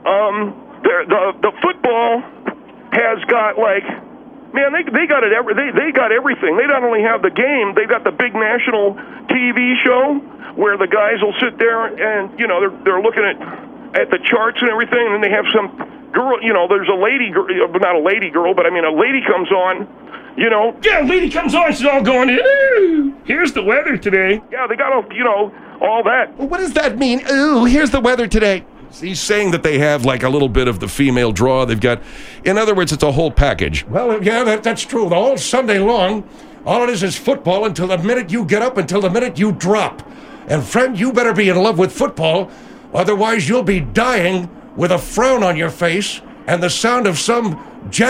the football has got man, they got it. They got everything. They not only have the game, they got the big national TV show where the guys will sit there and they're looking at the charts and everything, and then they have some girl. There's a lady, not a lady girl, but a lady comes on. Yeah, a lady comes on. She's all going, ooh, here's the weather today. Yeah, they got all that. What does that mean? Ooh, here's the weather today. He's saying that they have a little bit of the female draw. They've got, in other words, it's a whole package. Well, yeah, that's true. The whole Sunday long, all it is football until the minute you get up, until the minute you drop. And friend, you better be in love with football, otherwise you'll be dying with a frown on your face and the sound of some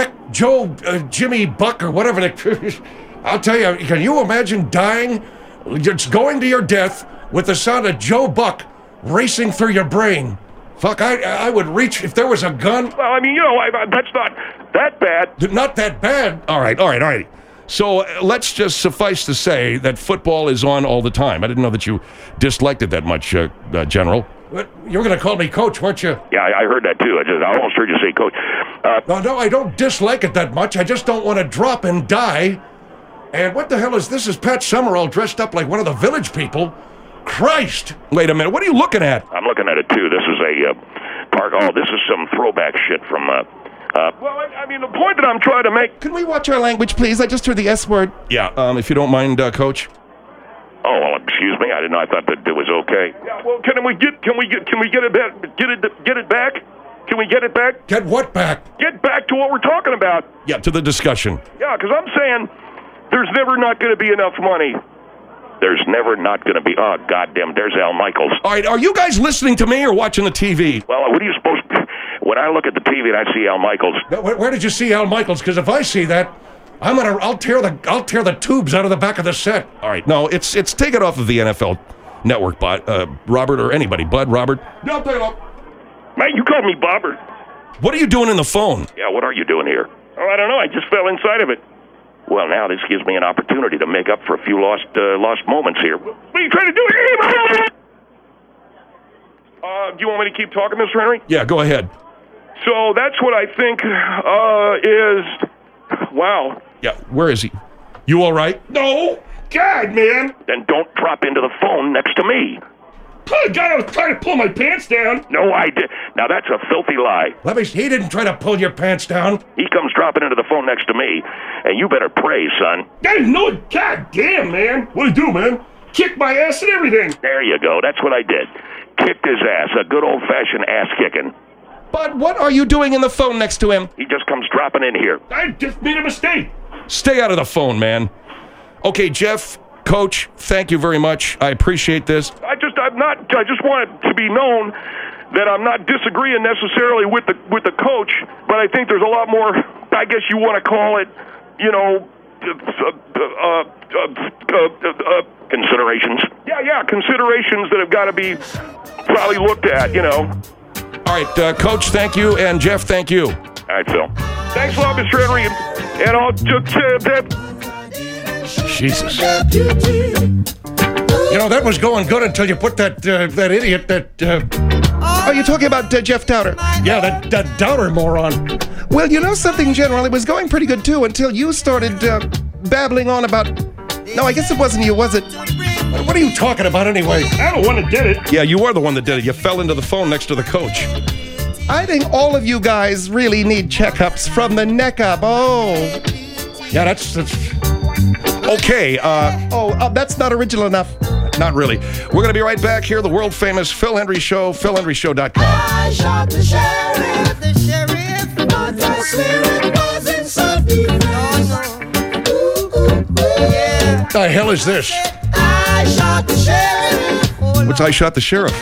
Jimmy Buck or whatever. I'll tell you, can you imagine dying, just going to your death with the sound of Joe Buck racing through your brain? Fuck, I would reach if there was a gun. Well, that's not that bad. Not that bad. All right. So let's just suffice to say that football is on all the time. I didn't know that you disliked it that much, General. What? You were going to call me Coach, weren't you? Yeah, I heard that too. I almost heard you say Coach. No, I don't dislike it that much. I just don't want to drop and die. And what the hell is this? Is Pat Summerall dressed up like one of the Village People? Christ! Wait a minute. What are you looking at? I'm looking at it too. This is a park. Oh, this is some throwback shit from Well, I mean, the point that I'm trying to make. Can we watch our language, please? I just heard the S word. Yeah, if you don't mind, Coach. Oh, well, excuse me. I didn't know. I thought that it was okay. Yeah, well, can we get it back? Get it back? Can we get it back? Get what back? Get back to what we're talking about. Yeah, to the discussion. Yeah, because I'm saying there's never not going to be enough money. There's never not going to be. Oh, goddamn! There's Al Michaels. All right, are you guys listening to me or watching the TV? Well, what are you supposed to... When I look at the TV and I see Al Michaels... Where did you see Al Michaels? Because if I see that, I'll tear the tubes out of the back of the set. All right, no, it's take it off of the NFL Network, Robert, or anybody. Bud, Robert. No, Taylor. Man, you called me Bobbert. What are you doing in the phone? Yeah, what are you doing here? Oh, I don't know. I just fell inside of it. Well, now this gives me an opportunity to make up for a few lost moments here. What are you trying to do? Do you want me to keep talking, Mr. Henry? Yeah, go ahead. So that's what I think is... Wow. Yeah, where is he? You all right? No. God, man. Then don't drop into the phone next to me. The guy was trying to pull my pants down. No, I did. Now, that's a filthy lie. He didn't try to pull your pants down. He comes dropping into the phone next to me, and you better pray, son. I didn't know it. God damn, man. What'd he do, man? Kick my ass and everything. There you go. That's what I did. Kicked his ass. A good old-fashioned ass-kicking. Bud, what are you doing in the phone next to him? He just comes dropping in here. I just made a mistake. Stay out of the phone, man. Okay, Jeff, Coach, thank you very much. I appreciate this. I just want it to be known that I'm not disagreeing necessarily with the coach, but I think there's a lot more, I guess you want to call it, Considerations. Yeah, considerations that have got to be probably looked at, All right, Coach, thank you, and Jeff, thank you. All right, Phil. Thanks a lot, Mr. Henry, and I'll Jesus. That was going good until you put that idiot, Are you talking about Jeff Dowder? yeah, that Dowder moron. Well, you know something, General? It was going pretty good, too, until you started babbling on about... No, I guess it wasn't you, was it? What are you talking about anyway? I'm the one that did it. Yeah, you are the one that did it. You fell into the phone next to the coach. I think all of you guys really need checkups from the neck up. Oh. Yeah, that's... Okay, That's not original enough. not really. We're going to be right back here, the world-famous Phil Hendry Show, philhendryshow.com. I shot the sheriff, but I swear it wasn't self-defense. Yeah. the hell is this? I shot the sheriff. What's I shot the sheriff?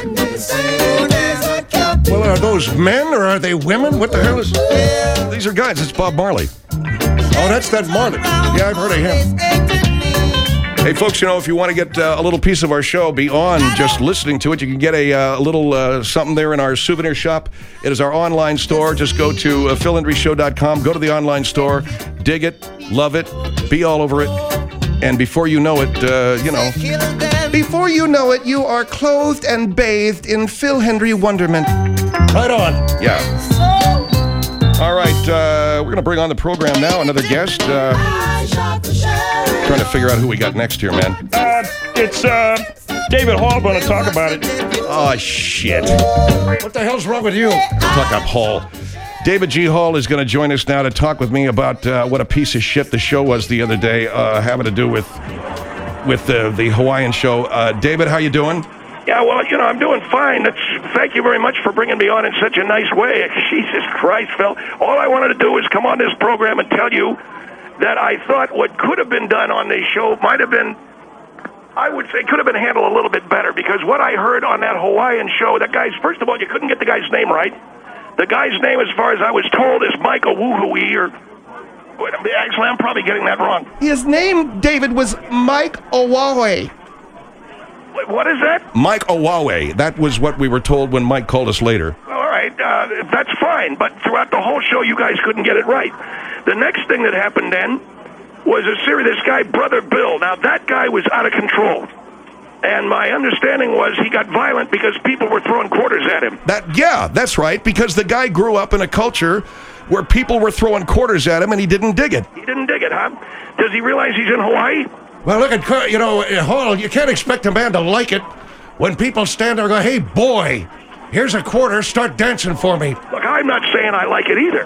Well, are those men or are they women? What the hell is... These are guys. It's Bob Marley. Oh, that's that Marley. Yeah, I've heard of him. Hey, folks, if you want to get a little piece of our show beyond just listening to it, you can get a little something there in our souvenir shop. It is our online store. Just go to philhendryshow.com. Go to the online store. Dig it. Love it. Be all over it. And before you know it, Before you know it, you are clothed and bathed in Phil Hendry wonderment. Right on. Yeah. All right, we're going to bring on the program now. Another guest. Trying to figure out who we got next here, man. It's David Hall going to talk about it. Oh, shit. What the hell's wrong with you? Talk up Hall. David G. Hall is going to join us now to talk with me about what a piece of shit the show was the other day, having to do with the Hawaiian show. David, how you doing? Yeah, well, I'm doing fine. Thank you very much for bringing me on in such a nice way. Jesus Christ, Phil. All I wanted to do is come on this program and tell you that I thought what could have been done on this show might have been, I would say, could have been handled a little bit better, because what I heard on that Hawaiian show, that guy's, first of all, you couldn't get the guy's name right. The guy's name, as far as I was told, is Mike Owuhui, or... Actually, I'm probably getting that wrong. His name, David, was Mike Owawe. What is that? Mike Owawe. That was what we were told when Mike called us later. All right, that's fine, but throughout the whole show, you guys couldn't get it right. The next thing that happened then was a series, this guy, Brother Bill. Now, that guy was out of control. And my understanding was he got violent because people were throwing quarters at him. That's right, because the guy grew up in a culture where people were throwing quarters at him and he didn't dig it. He didn't dig it, huh? Does he realize he's in Hawaii? Well, look at, Hall, you can't expect a man to like it when people stand there and go, hey, boy, here's a quarter, start dancing for me. Look, I'm not saying I like it either.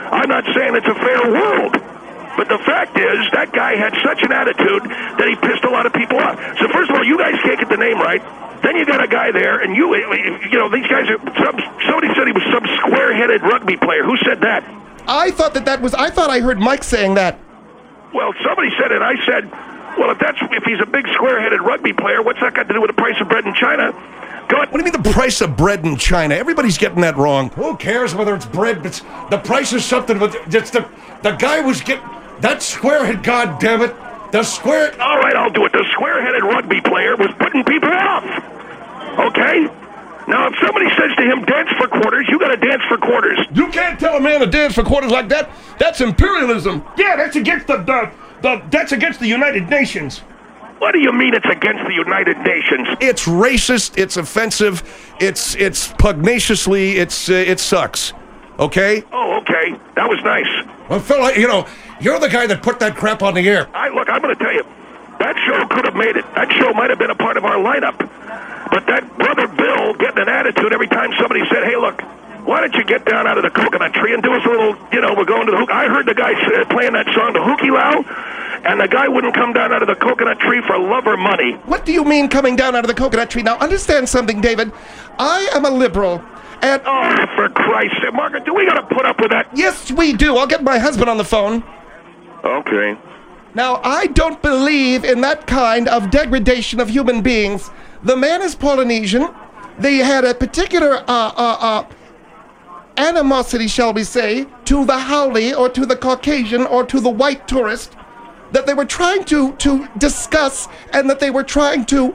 I'm not saying it's a fair world. But the fact is, that guy had such an attitude that he pissed a lot of people off. So first of all, you guys can't get the name right. Then you got a guy there, and you know, these guys are, somebody said he was some square-headed rugby player. Who said that? I thought I thought I heard Mike saying that. Well, somebody said it. I said, well, if he's a big square-headed rugby player, what's that got to do with the price of bread in China? What do you mean the price of bread in China? Everybody's getting that wrong. Who cares whether it's bread? But the price is something. But it's the guy was getting that square-head. God damn it, the square. All right, I'll do it. The square-headed rugby player was putting people off. Okay. Now, if somebody says to him, "Dance for quarters," you got to dance for quarters. You can't tell a man to dance for quarters like that. That's imperialism. Yeah, that's against that's against the United Nations. What do you mean it's against the United Nations? It's racist. It's offensive. It's pugnaciously. It sucks. Okay. Oh, okay. That was nice. Well, Phil, you know, you're the guy that put that crap on the air. Look, I'm going to tell you, that show could have made it. That show might have been a part of our lineup. But that Brother Bill getting an attitude every time somebody said, "Hey, look, why don't you get down out of the coconut tree and do us a little, we're going to the hook." I heard the guy playing that song, the Hookie Low, and the guy wouldn't come down out of the coconut tree for love or money. What do you mean coming down out of the coconut tree? Now, understand something, David. I am a liberal. And oh, for Christ's sake, Margaret, do we got to put up with that? Yes, we do. I'll get my husband on the phone. Okay. Now, I don't believe in that kind of degradation of human beings. The man is Polynesian. They had a particular animosity, shall we say, to the haole or to the Caucasian or to the white tourist that they were trying to discuss and that they were trying to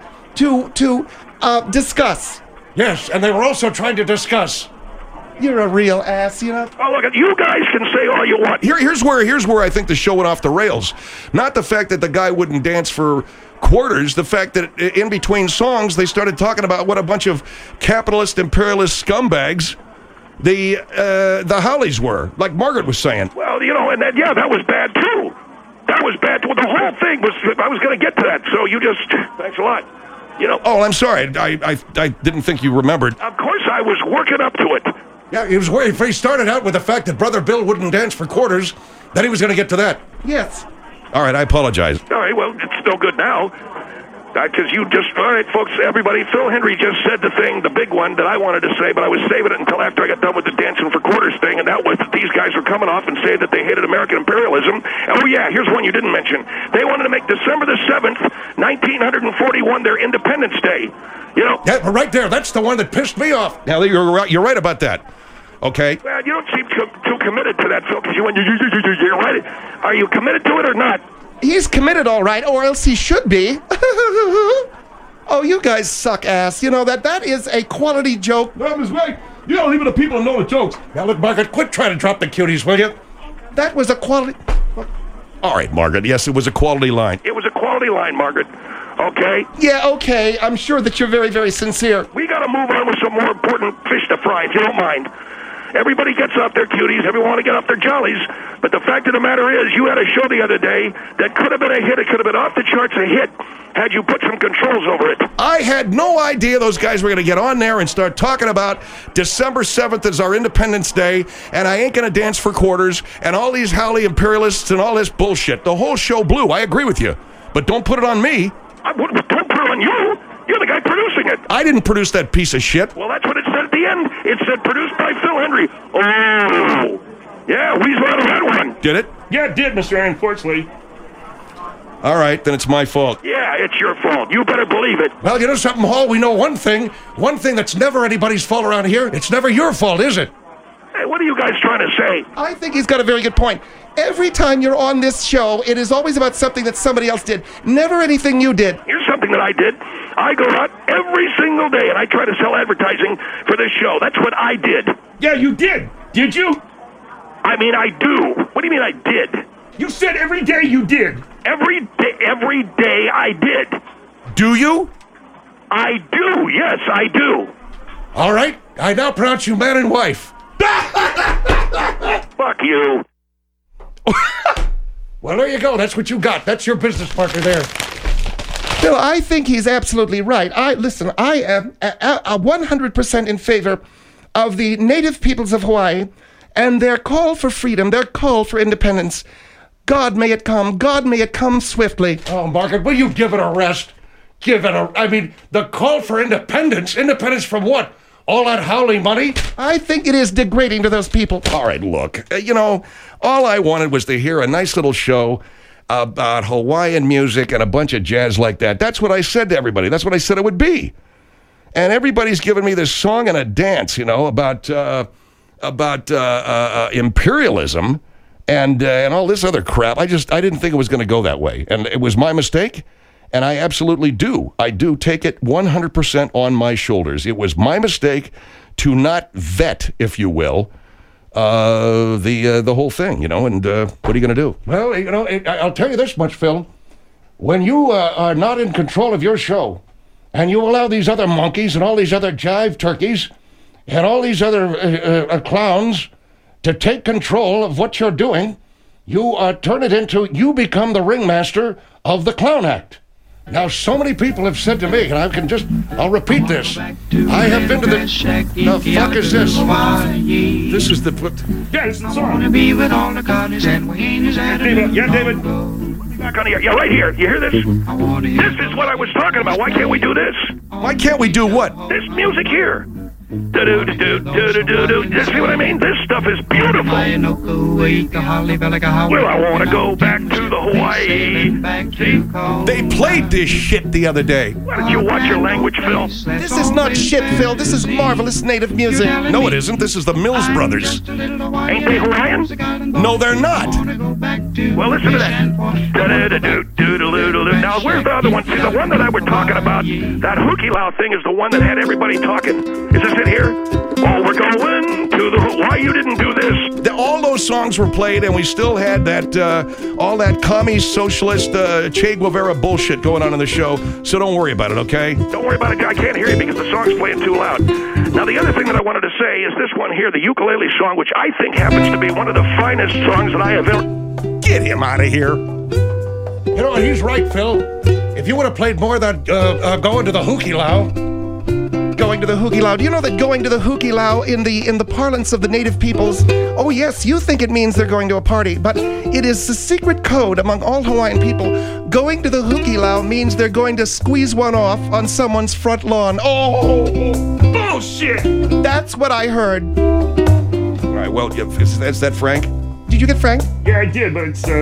discuss. Yes, and they were also trying to discuss. You're a real ass, you know? Oh, look, you guys can say all you want. Here's where I think the show went off the rails. Not the fact that the guy wouldn't dance for quarters, the fact that in between songs they started talking about what a bunch of capitalist, imperialist scumbags the Hollies were, like Margaret was saying. Well, and that was bad too. That was bad too. The whole thing was, I was going to get to that, so you just, thanks a lot. Oh, I'm sorry. I didn't think you remembered. Of course I was working up to it. Yeah, he started out with the fact that Brother Bill wouldn't dance for quarters, then he was going to get to that. Yes. All right, I apologize. All right, well, it's still good now. Because all right, folks, everybody, Phil Hendrie just said the thing, the big one that I wanted to say, but I was saving it until after I got done with the dancing for quarters thing, and that was that these guys were coming off and saying that they hated American imperialism. Oh, yeah, here's one you didn't mention. They wanted to make December the 7th, 1941, their Independence Day. Yeah, right there, that's the one that pissed me off. Now, you're right about that. Okay. Well, you don't seem too committed to that, Phil, because you're right. Are you committed to it or not? He's committed, all right, or else he should be. Oh, you guys suck ass. That is a quality joke. No, Miss May, you don't leave the people to know the jokes. Now, look, Margaret, quit trying to drop the cuties, will you? That was a quality... All right, Margaret, yes, it was a quality line. It was a quality line, Margaret. Okay? Yeah, okay. I'm sure that you're very, very sincere. We got to move on with some more important fish to fry, if you don't mind. Everybody gets off their cuties. Everyone want to get off their jollies. But the fact of the matter is, you had a show the other day that could have been a hit. It could have been off the charts a hit had you put some controls over it. I had no idea those guys were going to get on there and start talking about December 7th as our Independence Day, and I ain't going to dance for quarters, and all these haole imperialists and all this bullshit. The whole show blew. I agree with you. But don't put it on me. Don't put it on you. You're the guy producing it. I didn't produce that piece of shit. Well, that's what it said at the end. It said produced by Phil Hendrie. Oh. Yeah, Weasel out of that one. Did it? Yeah, it did, Mr. Unfortunately. All right, then it's my fault. Yeah, it's your fault. You better believe it. Well, you know something, Hall? We know one thing that's never anybody's fault around here. It's never your fault, is it? Hey, what are you guys trying to say? I think he's got a very good point. Every time you're on this show, it is always about something that somebody else did. Never anything you did. Here's something that I did. I go out every single day and I try to sell advertising for this show. That's what I did. Yeah, you did. Did you? I mean, I do. What do you mean I did? You said every day you did. Every day I did. Do you? I do. Yes, I do. All right. I now pronounce you man and wife. Fuck you. Well, there you go. That's what you got. That's your business partner there. Bill, I think he's absolutely right. I am 100% in favor of the native peoples of Hawaii and their call for freedom, their call for independence. God may it come. God may it come swiftly. Oh, Margaret, will you give it a rest? I mean, the call for independence. Independence from what? All that howling money? I think it is degrading to those people. All right, look, all I wanted was to hear a nice little show about Hawaiian music and a bunch of jazz like that. That's what I said to everybody. That's what I said it would be. And everybody's giving me this song and a dance, about imperialism and all this other crap. I didn't think it was going to go that way. And it was my mistake. And I absolutely do. I do take it 100% on my shoulders. It was my mistake to not vet, if you will, the whole thing, and what are you going to do? Well, I'll tell you this much, Phil. When you are not in control of your show, and you allow these other monkeys and all these other jive turkeys and all these other clowns to take control of what you're doing, you you become the ringmaster of the clown act. Now, so many people have said to me, and I'll repeat this. I have been to the fuck is this? This is the... Yeah, it's the song. David, David. Back on here. Yeah, right here. You hear this? This is what I was talking about. Why can't we do this? Why can't we do what? This music here. Do-do-do-do-do-do-do. You see what I mean? This stuff is beautiful. Well, I want to go back to the Hawaii. See? They played this shit the other day. Why don't you watch your language, Phil? This is not shit, Phil. This is marvelous native music. No, it isn't. This is the Mills Brothers. Ain't they Hawaiian? No, they're not. Well, listen to that. Now, where's the other one? See, the one that I was talking about, that Hukilau thing is the one that had everybody talking. Is this it here? Oh, we're going to the... Why you didn't do this? All those songs were played, and we still had that, all that commie, socialist, Che Guevara bullshit going on in the show, so don't worry about it, okay? Don't worry about it. I can't hear you because the song's playing too loud. Now, the other thing that I wanted to say is this one here, the ukulele song, which I think happens to be one of the finest songs that I have ever... Get him out of here. He's right, Phil. If you would have played more of that going to the Hukilau... Going to the Hukilau. Do you know that going to the Hukilau in the parlance of the native peoples, oh yes, you think it means they're going to a party, but it is the secret code among all Hawaiian people. Going to the Hukilau means they're going to squeeze one off on someone's front lawn. Oh, bullshit! That's what I heard. All right, well, is that Frank? Did you get Frank? Yeah, I did, but it's,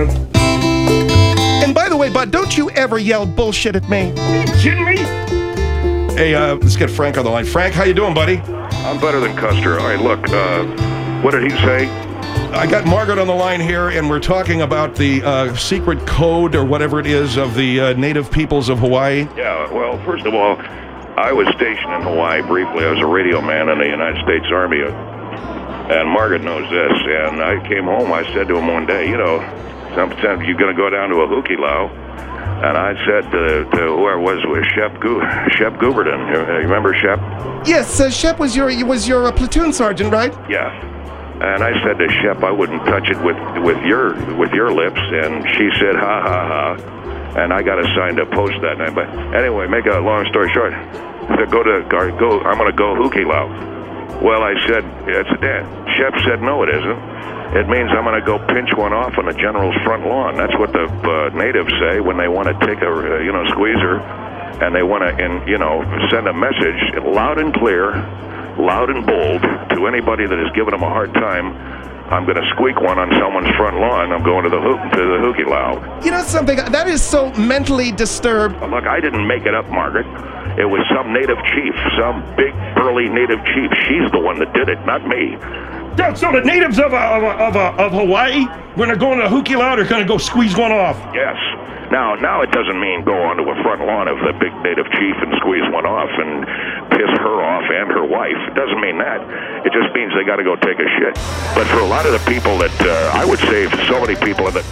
And by the way, bud, don't you ever yell bullshit at me. Are you kidding me? Hey, let's get Frank on the line. Frank, how you doing, buddy? I'm better than Custer. All right, look, what did he say? I got Margaret on the line here, and we're talking about the secret code or whatever it is of the native peoples of Hawaii. Yeah, well, first of all, I was stationed in Hawaii briefly. I was a radio man in the United States Army, and Margaret knows this. And I came home, I said to him one day, sometimes you're going to go down to a Hukilau. And I said to whoever it was Shep Gooberton. You remember Shep? Yes, Shep was your platoon sergeant, right? Yeah. And I said to Shep, I wouldn't touch it with your lips. And she said, ha ha ha. And I got assigned to post that night. But anyway, make a long story short, I said, I'm going to go Hukilau. Well, I said, it's a dad. Shep said, no, it isn't. It means I'm going to go pinch one off on the general's front lawn. That's what the natives say when they want to take a, squeezer, and they want to, send a message loud and clear, loud and bold to anybody that is giving them a hard time. I'm going to squeak one on someone's front lawn. I'm going to the Hukilau. You know something? That is so mentally disturbed. Look, I didn't make it up, Margaret. It was some native chief, some big burly native chief. She's the one that did it, not me. So the natives of Hawaii, when they're going to Hukilau, they're going to go squeeze one off. Yes. Now it doesn't mean go onto a front lawn of the big native chief and squeeze one off and piss her off and her wife. It doesn't mean that. It just means they got to go take a shit. But for a lot of the people that I would say, so many people that.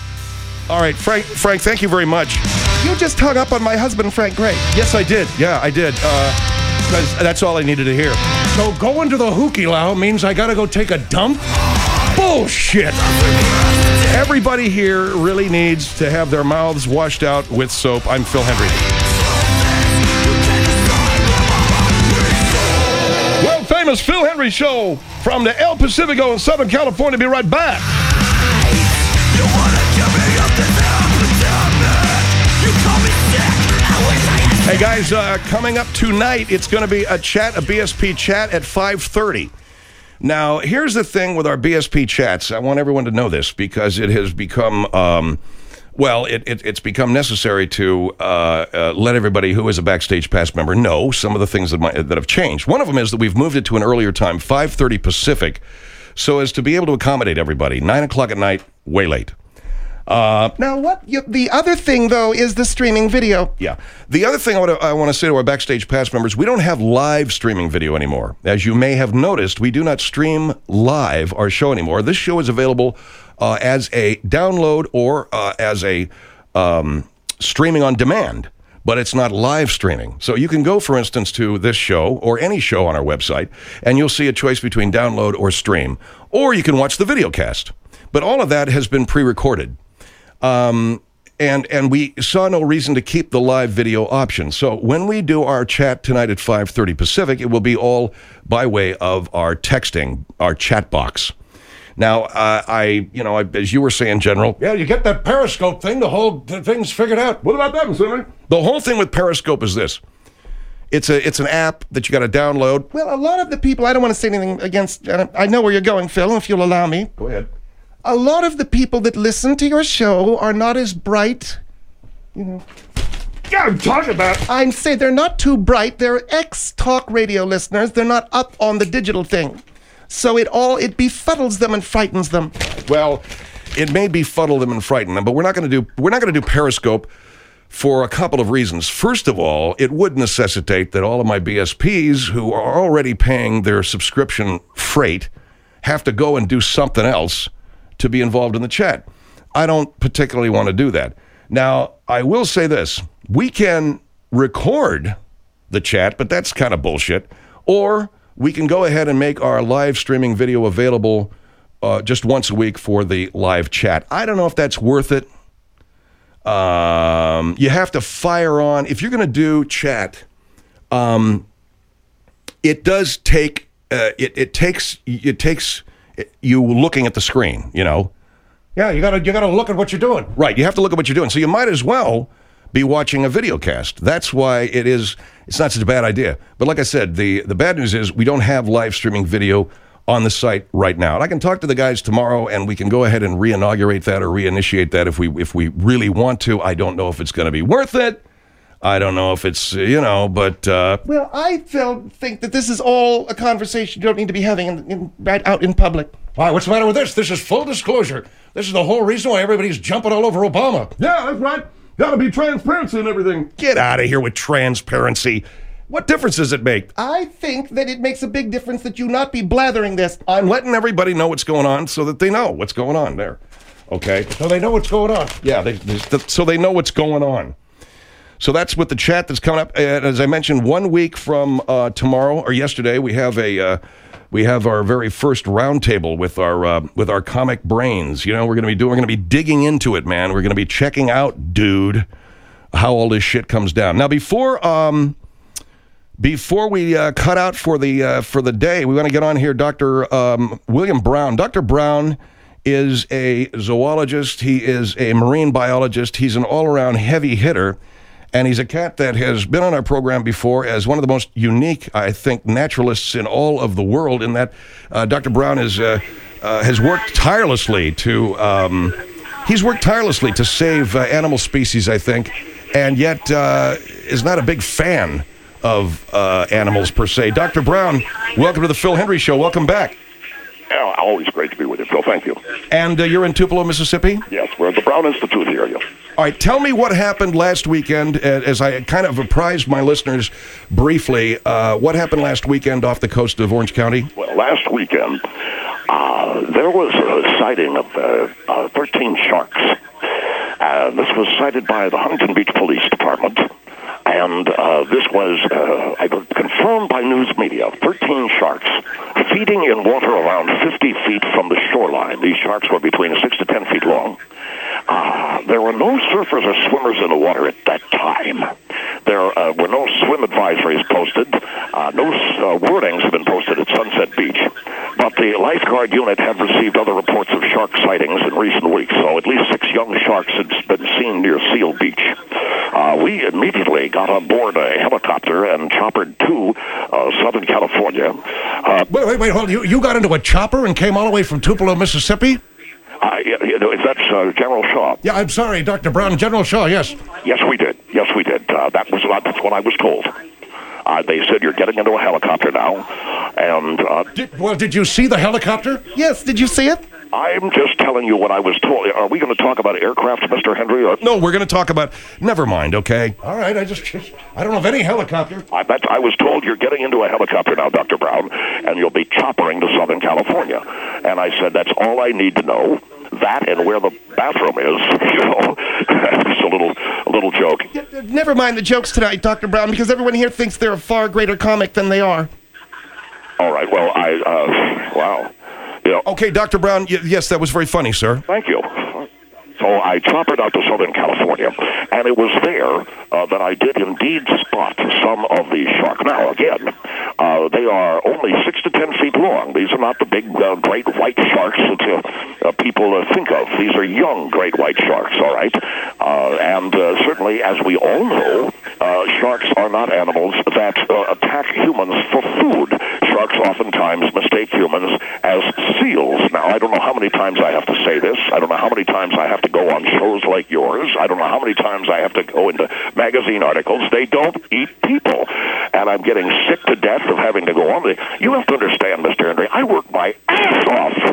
All right, Frank, thank you very much. You just hung up on my husband, Frank Gray. Yes, I did. Yeah, I did. That's all I needed to hear. So going to the Hukilau means I gotta go take a dump? Bullshit! Everybody here really needs to have their mouths washed out with soap. I'm Phil Hendrie. Well, famous famous Phil Henry Show from the El Pacifico in Southern California. Be right back. Hey guys, coming up tonight, it's going to be a BSP chat at 5:30. Now, here's the thing with our BSP chats. I want everyone to know this because it has become, it's become necessary to let everybody who is a Backstage Pass member know some of the things that have changed. One of them is that we've moved it to an earlier time, 5:30 Pacific, so as to be able to accommodate everybody. 9 o'clock at night, way late. Now, the other thing, though, is the streaming video. Yeah. The other thing I want to say to our Backstage Pass members, we don't have live streaming video anymore. As you may have noticed, we do not stream live our show anymore. This show is available as a download or as a streaming on demand, but it's not live streaming. So you can go, for instance, to this show or any show on our website, and you'll see a choice between download or stream, or you can watch the video cast. But all of that has been pre-recorded. And we saw no reason to keep the live video option. So when we do our chat tonight at 5:30 Pacific, it will be all by way of our texting, our chat box. Now, as you were saying, General. Yeah, you get that Periscope thing, the whole thing's figured out. What about that, Mr. The whole thing with Periscope is this. It's an app that you got to download. Well, a lot of the people, I don't want to say anything against, I know where you're going, Phil, if you'll allow me. Go ahead. A lot of the people that listen to your show are not as bright, Yeah, I'm talking about. I'm saying they're not too bright. They're ex-talk radio listeners. They're not up on the digital thing. So it befuddles them and frightens them. Well, it may befuddle them and frighten them, but we're not going to do Periscope for a couple of reasons. First of all, it would necessitate that all of my BSPs who are already paying their subscription freight have to go and do something else to be involved in the chat. I don't particularly want to do that. Now, I will say this. We can record the chat, but that's kind of bullshit. Or we can go ahead and make our live streaming video available just once a week for the live chat. I don't know if that's worth it. You have to fire on. If you're going to do chat, it does take, it takes you looking at the screen, you know. Yeah, you gotta look at what you're doing. Right, you have to look at what you're doing. So you might as well be watching a video cast. That's why it's not such a bad idea. But like I said, the bad news is we don't have live streaming video on the site right now. And I can talk to the guys tomorrow and we can go ahead and re-inaugurate that or reinitiate that if we really want to. I don't know if it's going to be worth it. I don't know if it's, but... Well, I think that this is all a conversation you don't need to be having right out in public. Why, what's the matter with this? This is full disclosure. This is the whole reason why everybody's jumping all over Obama. Yeah, that's right. Got to be transparency and everything. Get out of here with transparency. What difference does it make? I think that it makes a big difference that you not be blathering this. I'm letting everybody know what's going on so that they know what's going on there. Okay? So they know what's going on. Yeah, so they know what's going on. So that's with the chat that's coming up. As I mentioned, 1 week from tomorrow or yesterday, we have our very first roundtable with our comic brains. We're going to be digging into it, man. We're going to be checking out, dude, how all this shit comes down. Now, before we cut out for the day, we want to get on here, Dr. William Brown. Dr. Brown is a zoologist. He is a marine biologist. He's an all-around heavy hitter. And he's a cat that has been on our program before as one of the most unique, I think, naturalists in all of the world, in that Dr. Brown has worked tirelessly to save animal species, I think, and yet is not a big fan of animals per se. Dr. Brown, welcome to the Phil Henry Show. Welcome back. Yeah, always great to be with you, Phil. Thank you. And you're in Tupelo, Mississippi? Yes, we're at the Brown Institute here. Yes. All right, tell me what happened last weekend, as I kind of apprised my listeners briefly. What happened last weekend off the coast of Orange County? Well, last weekend, there was a sighting of 13 sharks. This was cited by the Huntington Beach Police Department. And this was confirmed by news media. 13 sharks feeding in water around 50 feet from the shoreline. These sharks were between 6 to 10 feet long. There were no surfers or swimmers in the water at that time. There were no swim advisories posted. No warnings have been posted at Sunset Beach. But the lifeguard unit had received other reports of shark sightings in recent weeks, so at least 6 young sharks had been seen near Seal Beach. We immediately got on board a helicopter and choppered to Southern California. Wait, hold on. You got into a chopper and came all the way from Tupelo, Mississippi? That's General Shaw. Yeah, I'm sorry, Dr. Brown. General Shaw, yes. Yes, we did. That's what I was told. They said you're getting into a helicopter now, and... Did you see the helicopter? Yes, did you see it? I'm just telling you what I was told. Are we going to talk about aircraft, Mr. Henry? Or? No, we're going to talk about... Never mind, okay? All right, I don't know of any helicopter. I was told you're getting into a helicopter now, Dr. Brown, and you'll be choppering to Southern California. And I said, that's all I need to know. That and where the bathroom is, you know. Just a little joke. Never mind the jokes tonight, Dr. Brown, because everyone here thinks they're a far greater comic than they are. All right, well, wow. You know, Okay, Dr. Brown, yes, that was very funny, sir. thank you. So I choppered out to Southern California, and it was there that I did indeed spot some of the shark. Now, again, they are only 6 to 10 feet long. These are not the big great white sharks that people think of. These are young great white sharks, all right? And certainly, as we all know, sharks are not animals that attack humans for food. Sharks oftentimes mistake humans as seals. Now, I don't know how many times I have to say this. I don't know how many times I have to go on shows like yours. I don't know how many times I have to go into magazine articles. They don't eat people. And I'm getting sick to death of having to go on. You have to understand, Mr. Henry, I work my ass off.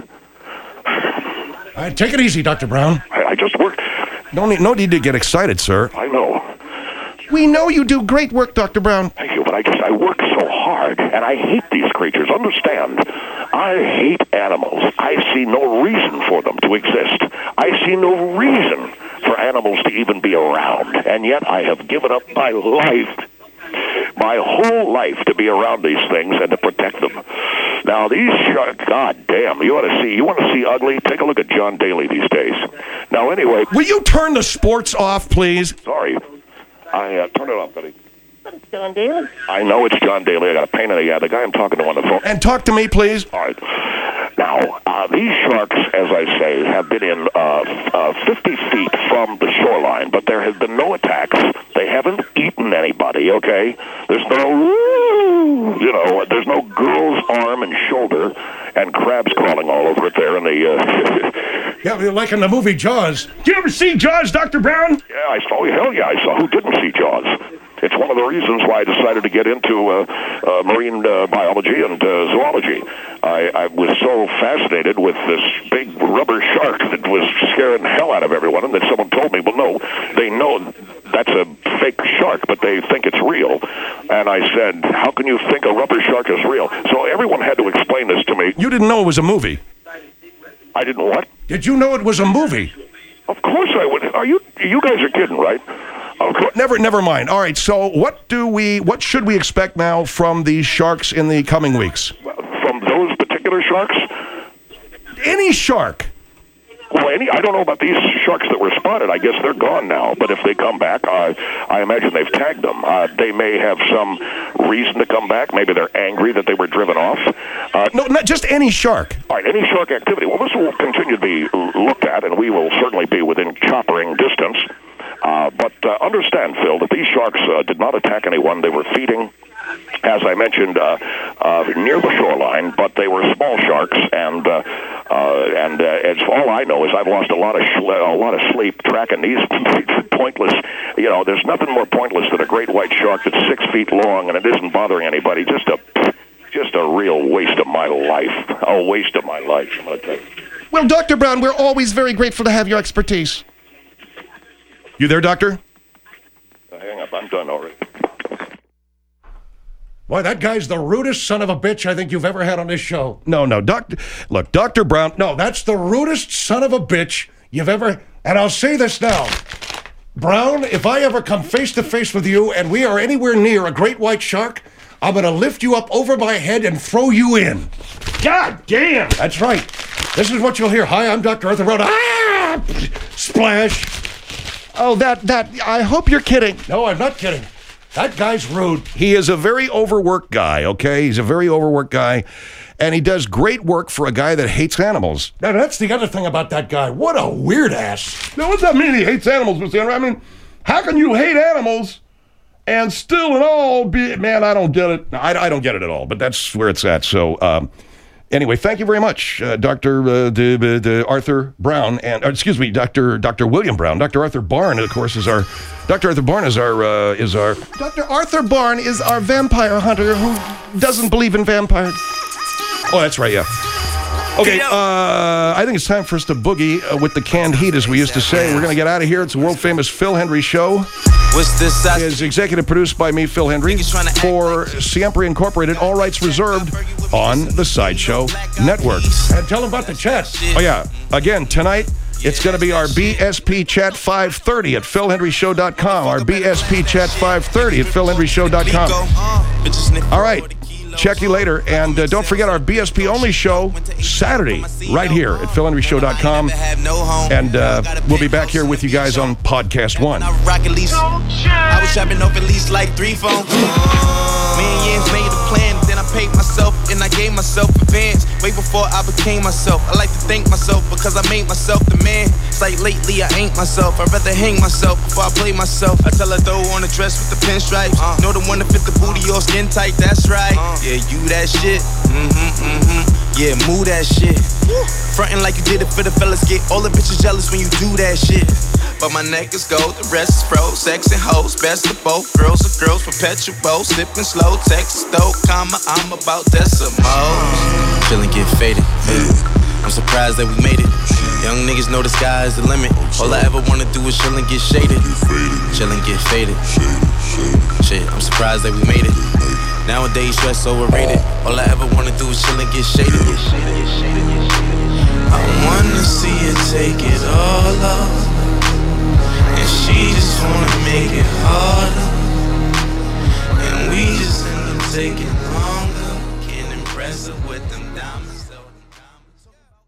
All right, take it easy, Dr. Brown. I just work. No need to get excited, sir. I know. We know you do great work, Dr. Brown. Thank you, but I work so hard, and I hate these creatures. Understand? I hate animals. I see no reason for them to exist. I see no reason for animals to even be around, and yet I have given up my whole life to be around these things and to protect them. Now, these sharks, god damn, you want to see ugly? Take a look at John Daly these days. Now, anyway... Will you turn the sports off, please? Sorry. Turn it off, buddy. John Daly. I know it's John Daly. I got a pain in the guy I'm talking to on the phone. And talk to me, please. All right. Now, these sharks, as I say, have been in 50 feet from the shoreline, but there have been no attacks. They haven't eaten anybody, okay? There's no girl's arm and shoulder and crabs crawling all over it there in the... Yeah, like in the movie Jaws. Did you ever see Jaws, Dr. Brown? Yeah, I saw. Hell yeah, I saw. Who didn't see Jaws? It's one of the reasons why I decided to get into marine biology and zoology. I was so fascinated with this big rubber shark that was scaring the hell out of everyone, and then someone told me, well, no, they know that's a fake shark, but they think it's real. And I said, how can you think a rubber shark is real? So everyone had to explain this to me. You didn't know it was a movie. I didn't what? Did you know it was a movie? Of course I would. You guys are kidding, right? Never mind. All right, so what should we expect now from these sharks in the coming weeks? From those particular sharks? Any shark. Well, I don't know about these sharks that were spotted. I guess they're gone now. But if they come back, I imagine they've tagged them. They may have some reason to come back. Maybe they're angry that they were driven off. No, not just any shark. All right, any shark activity. Well, this will continue to be looked at, and we will certainly be within choppering distance. But understand, Phil, that these sharks did not attack anyone. They were feeding, as I mentioned, near the shoreline, but they were small sharks, and as all I know is I've lost a lot of sleep tracking these pointless. You know, there's nothing more pointless than a great white shark that's 6 feet long and it isn't bothering anybody. Just a real waste of my life. A waste of my life, I'm going to tell you. Well, Dr. Brown, we're always very grateful to have your expertise. You there, Doctor? Hang up, I'm done already. Boy, that guy's the rudest son of a bitch I think you've ever had on this show. No, Dr. Brown. No, that's the rudest son of a bitch you've ever... And I'll say this now. Brown, if I ever come face to face with you and we are anywhere near a great white shark, I'm going to lift you up over my head and throw you in. God damn! That's right. This is what you'll hear. Hi, I'm Dr. Arthur Brown. Ah! Splash. Oh, that. I hope you're kidding. No, I'm not kidding. That guy's rude. He is a very overworked guy, okay? He's a very overworked guy, and he does great work for a guy that hates animals. Now, that's the other thing about that guy. What a weird ass. Now, what's that mean he hates animals, Mr. Henry? I mean, how can you hate animals and still and all be... Man, I don't get it. No, I don't get it at all, but that's where it's at. So, anyway, thank you very much, Dr. Arthur Brown, and excuse me, Dr. William Brown. Dr. Arthur Barn, of course, is our... Dr. Arthur Barn is our... Dr. Arthur Barn is our vampire hunter who doesn't believe in vampires. Oh, that's right, yeah. Okay, I think it's time for us to boogie with the canned heat, as we used to say. We're going to get out of here. It's the world-famous Phil Hendry Show. What's this? Is executive produced by me, Phil Hendry, for Siempre Incorporated. All rights reserved on the Sideshow Network. And tell him about the chat. Oh, yeah. Again, tonight, it's going to be our BSP Chat 530 at PhilHenryShow.com. Our BSP Chat 530 at PhilHenryShow.com. All right. Check you later. And don't forget our BSP only show Saturday right here at PhilHenryShow.com. And we'll be back here with you guys on Podcast 1. I was trapping off at least like 3 phones. Me and Yams made a plan, then I paid myself and I gave myself advance. Way before I became myself. I like to thank myself because I made myself the man. It's like lately I ain't myself. I'd rather hang myself before I play myself. I tell her throw on a dress with the pinstripes. Know the one that fit the booty all skin tight, that's right. Yeah, you that shit. Yeah, move that shit. Frontin' like you did it for the fellas. Get all the bitches jealous when you do that shit. But my neck is gold, the rest is froze. Sex and hoes, best of both. Girls are girls, perpetual. Sippin' slow, Texas dope, comma, I'm about decimals. Feeling get faded. I'm surprised that we made it. Young niggas know the sky is the limit. All I ever wanna do is chill and get shaded. Chill and get faded. Shit, I'm surprised that we made it. Nowadays, stress overrated. All I ever wanna do is chill and get shaded. I wanna see you take it all off. And she just wanna make it harder. And we just end up taking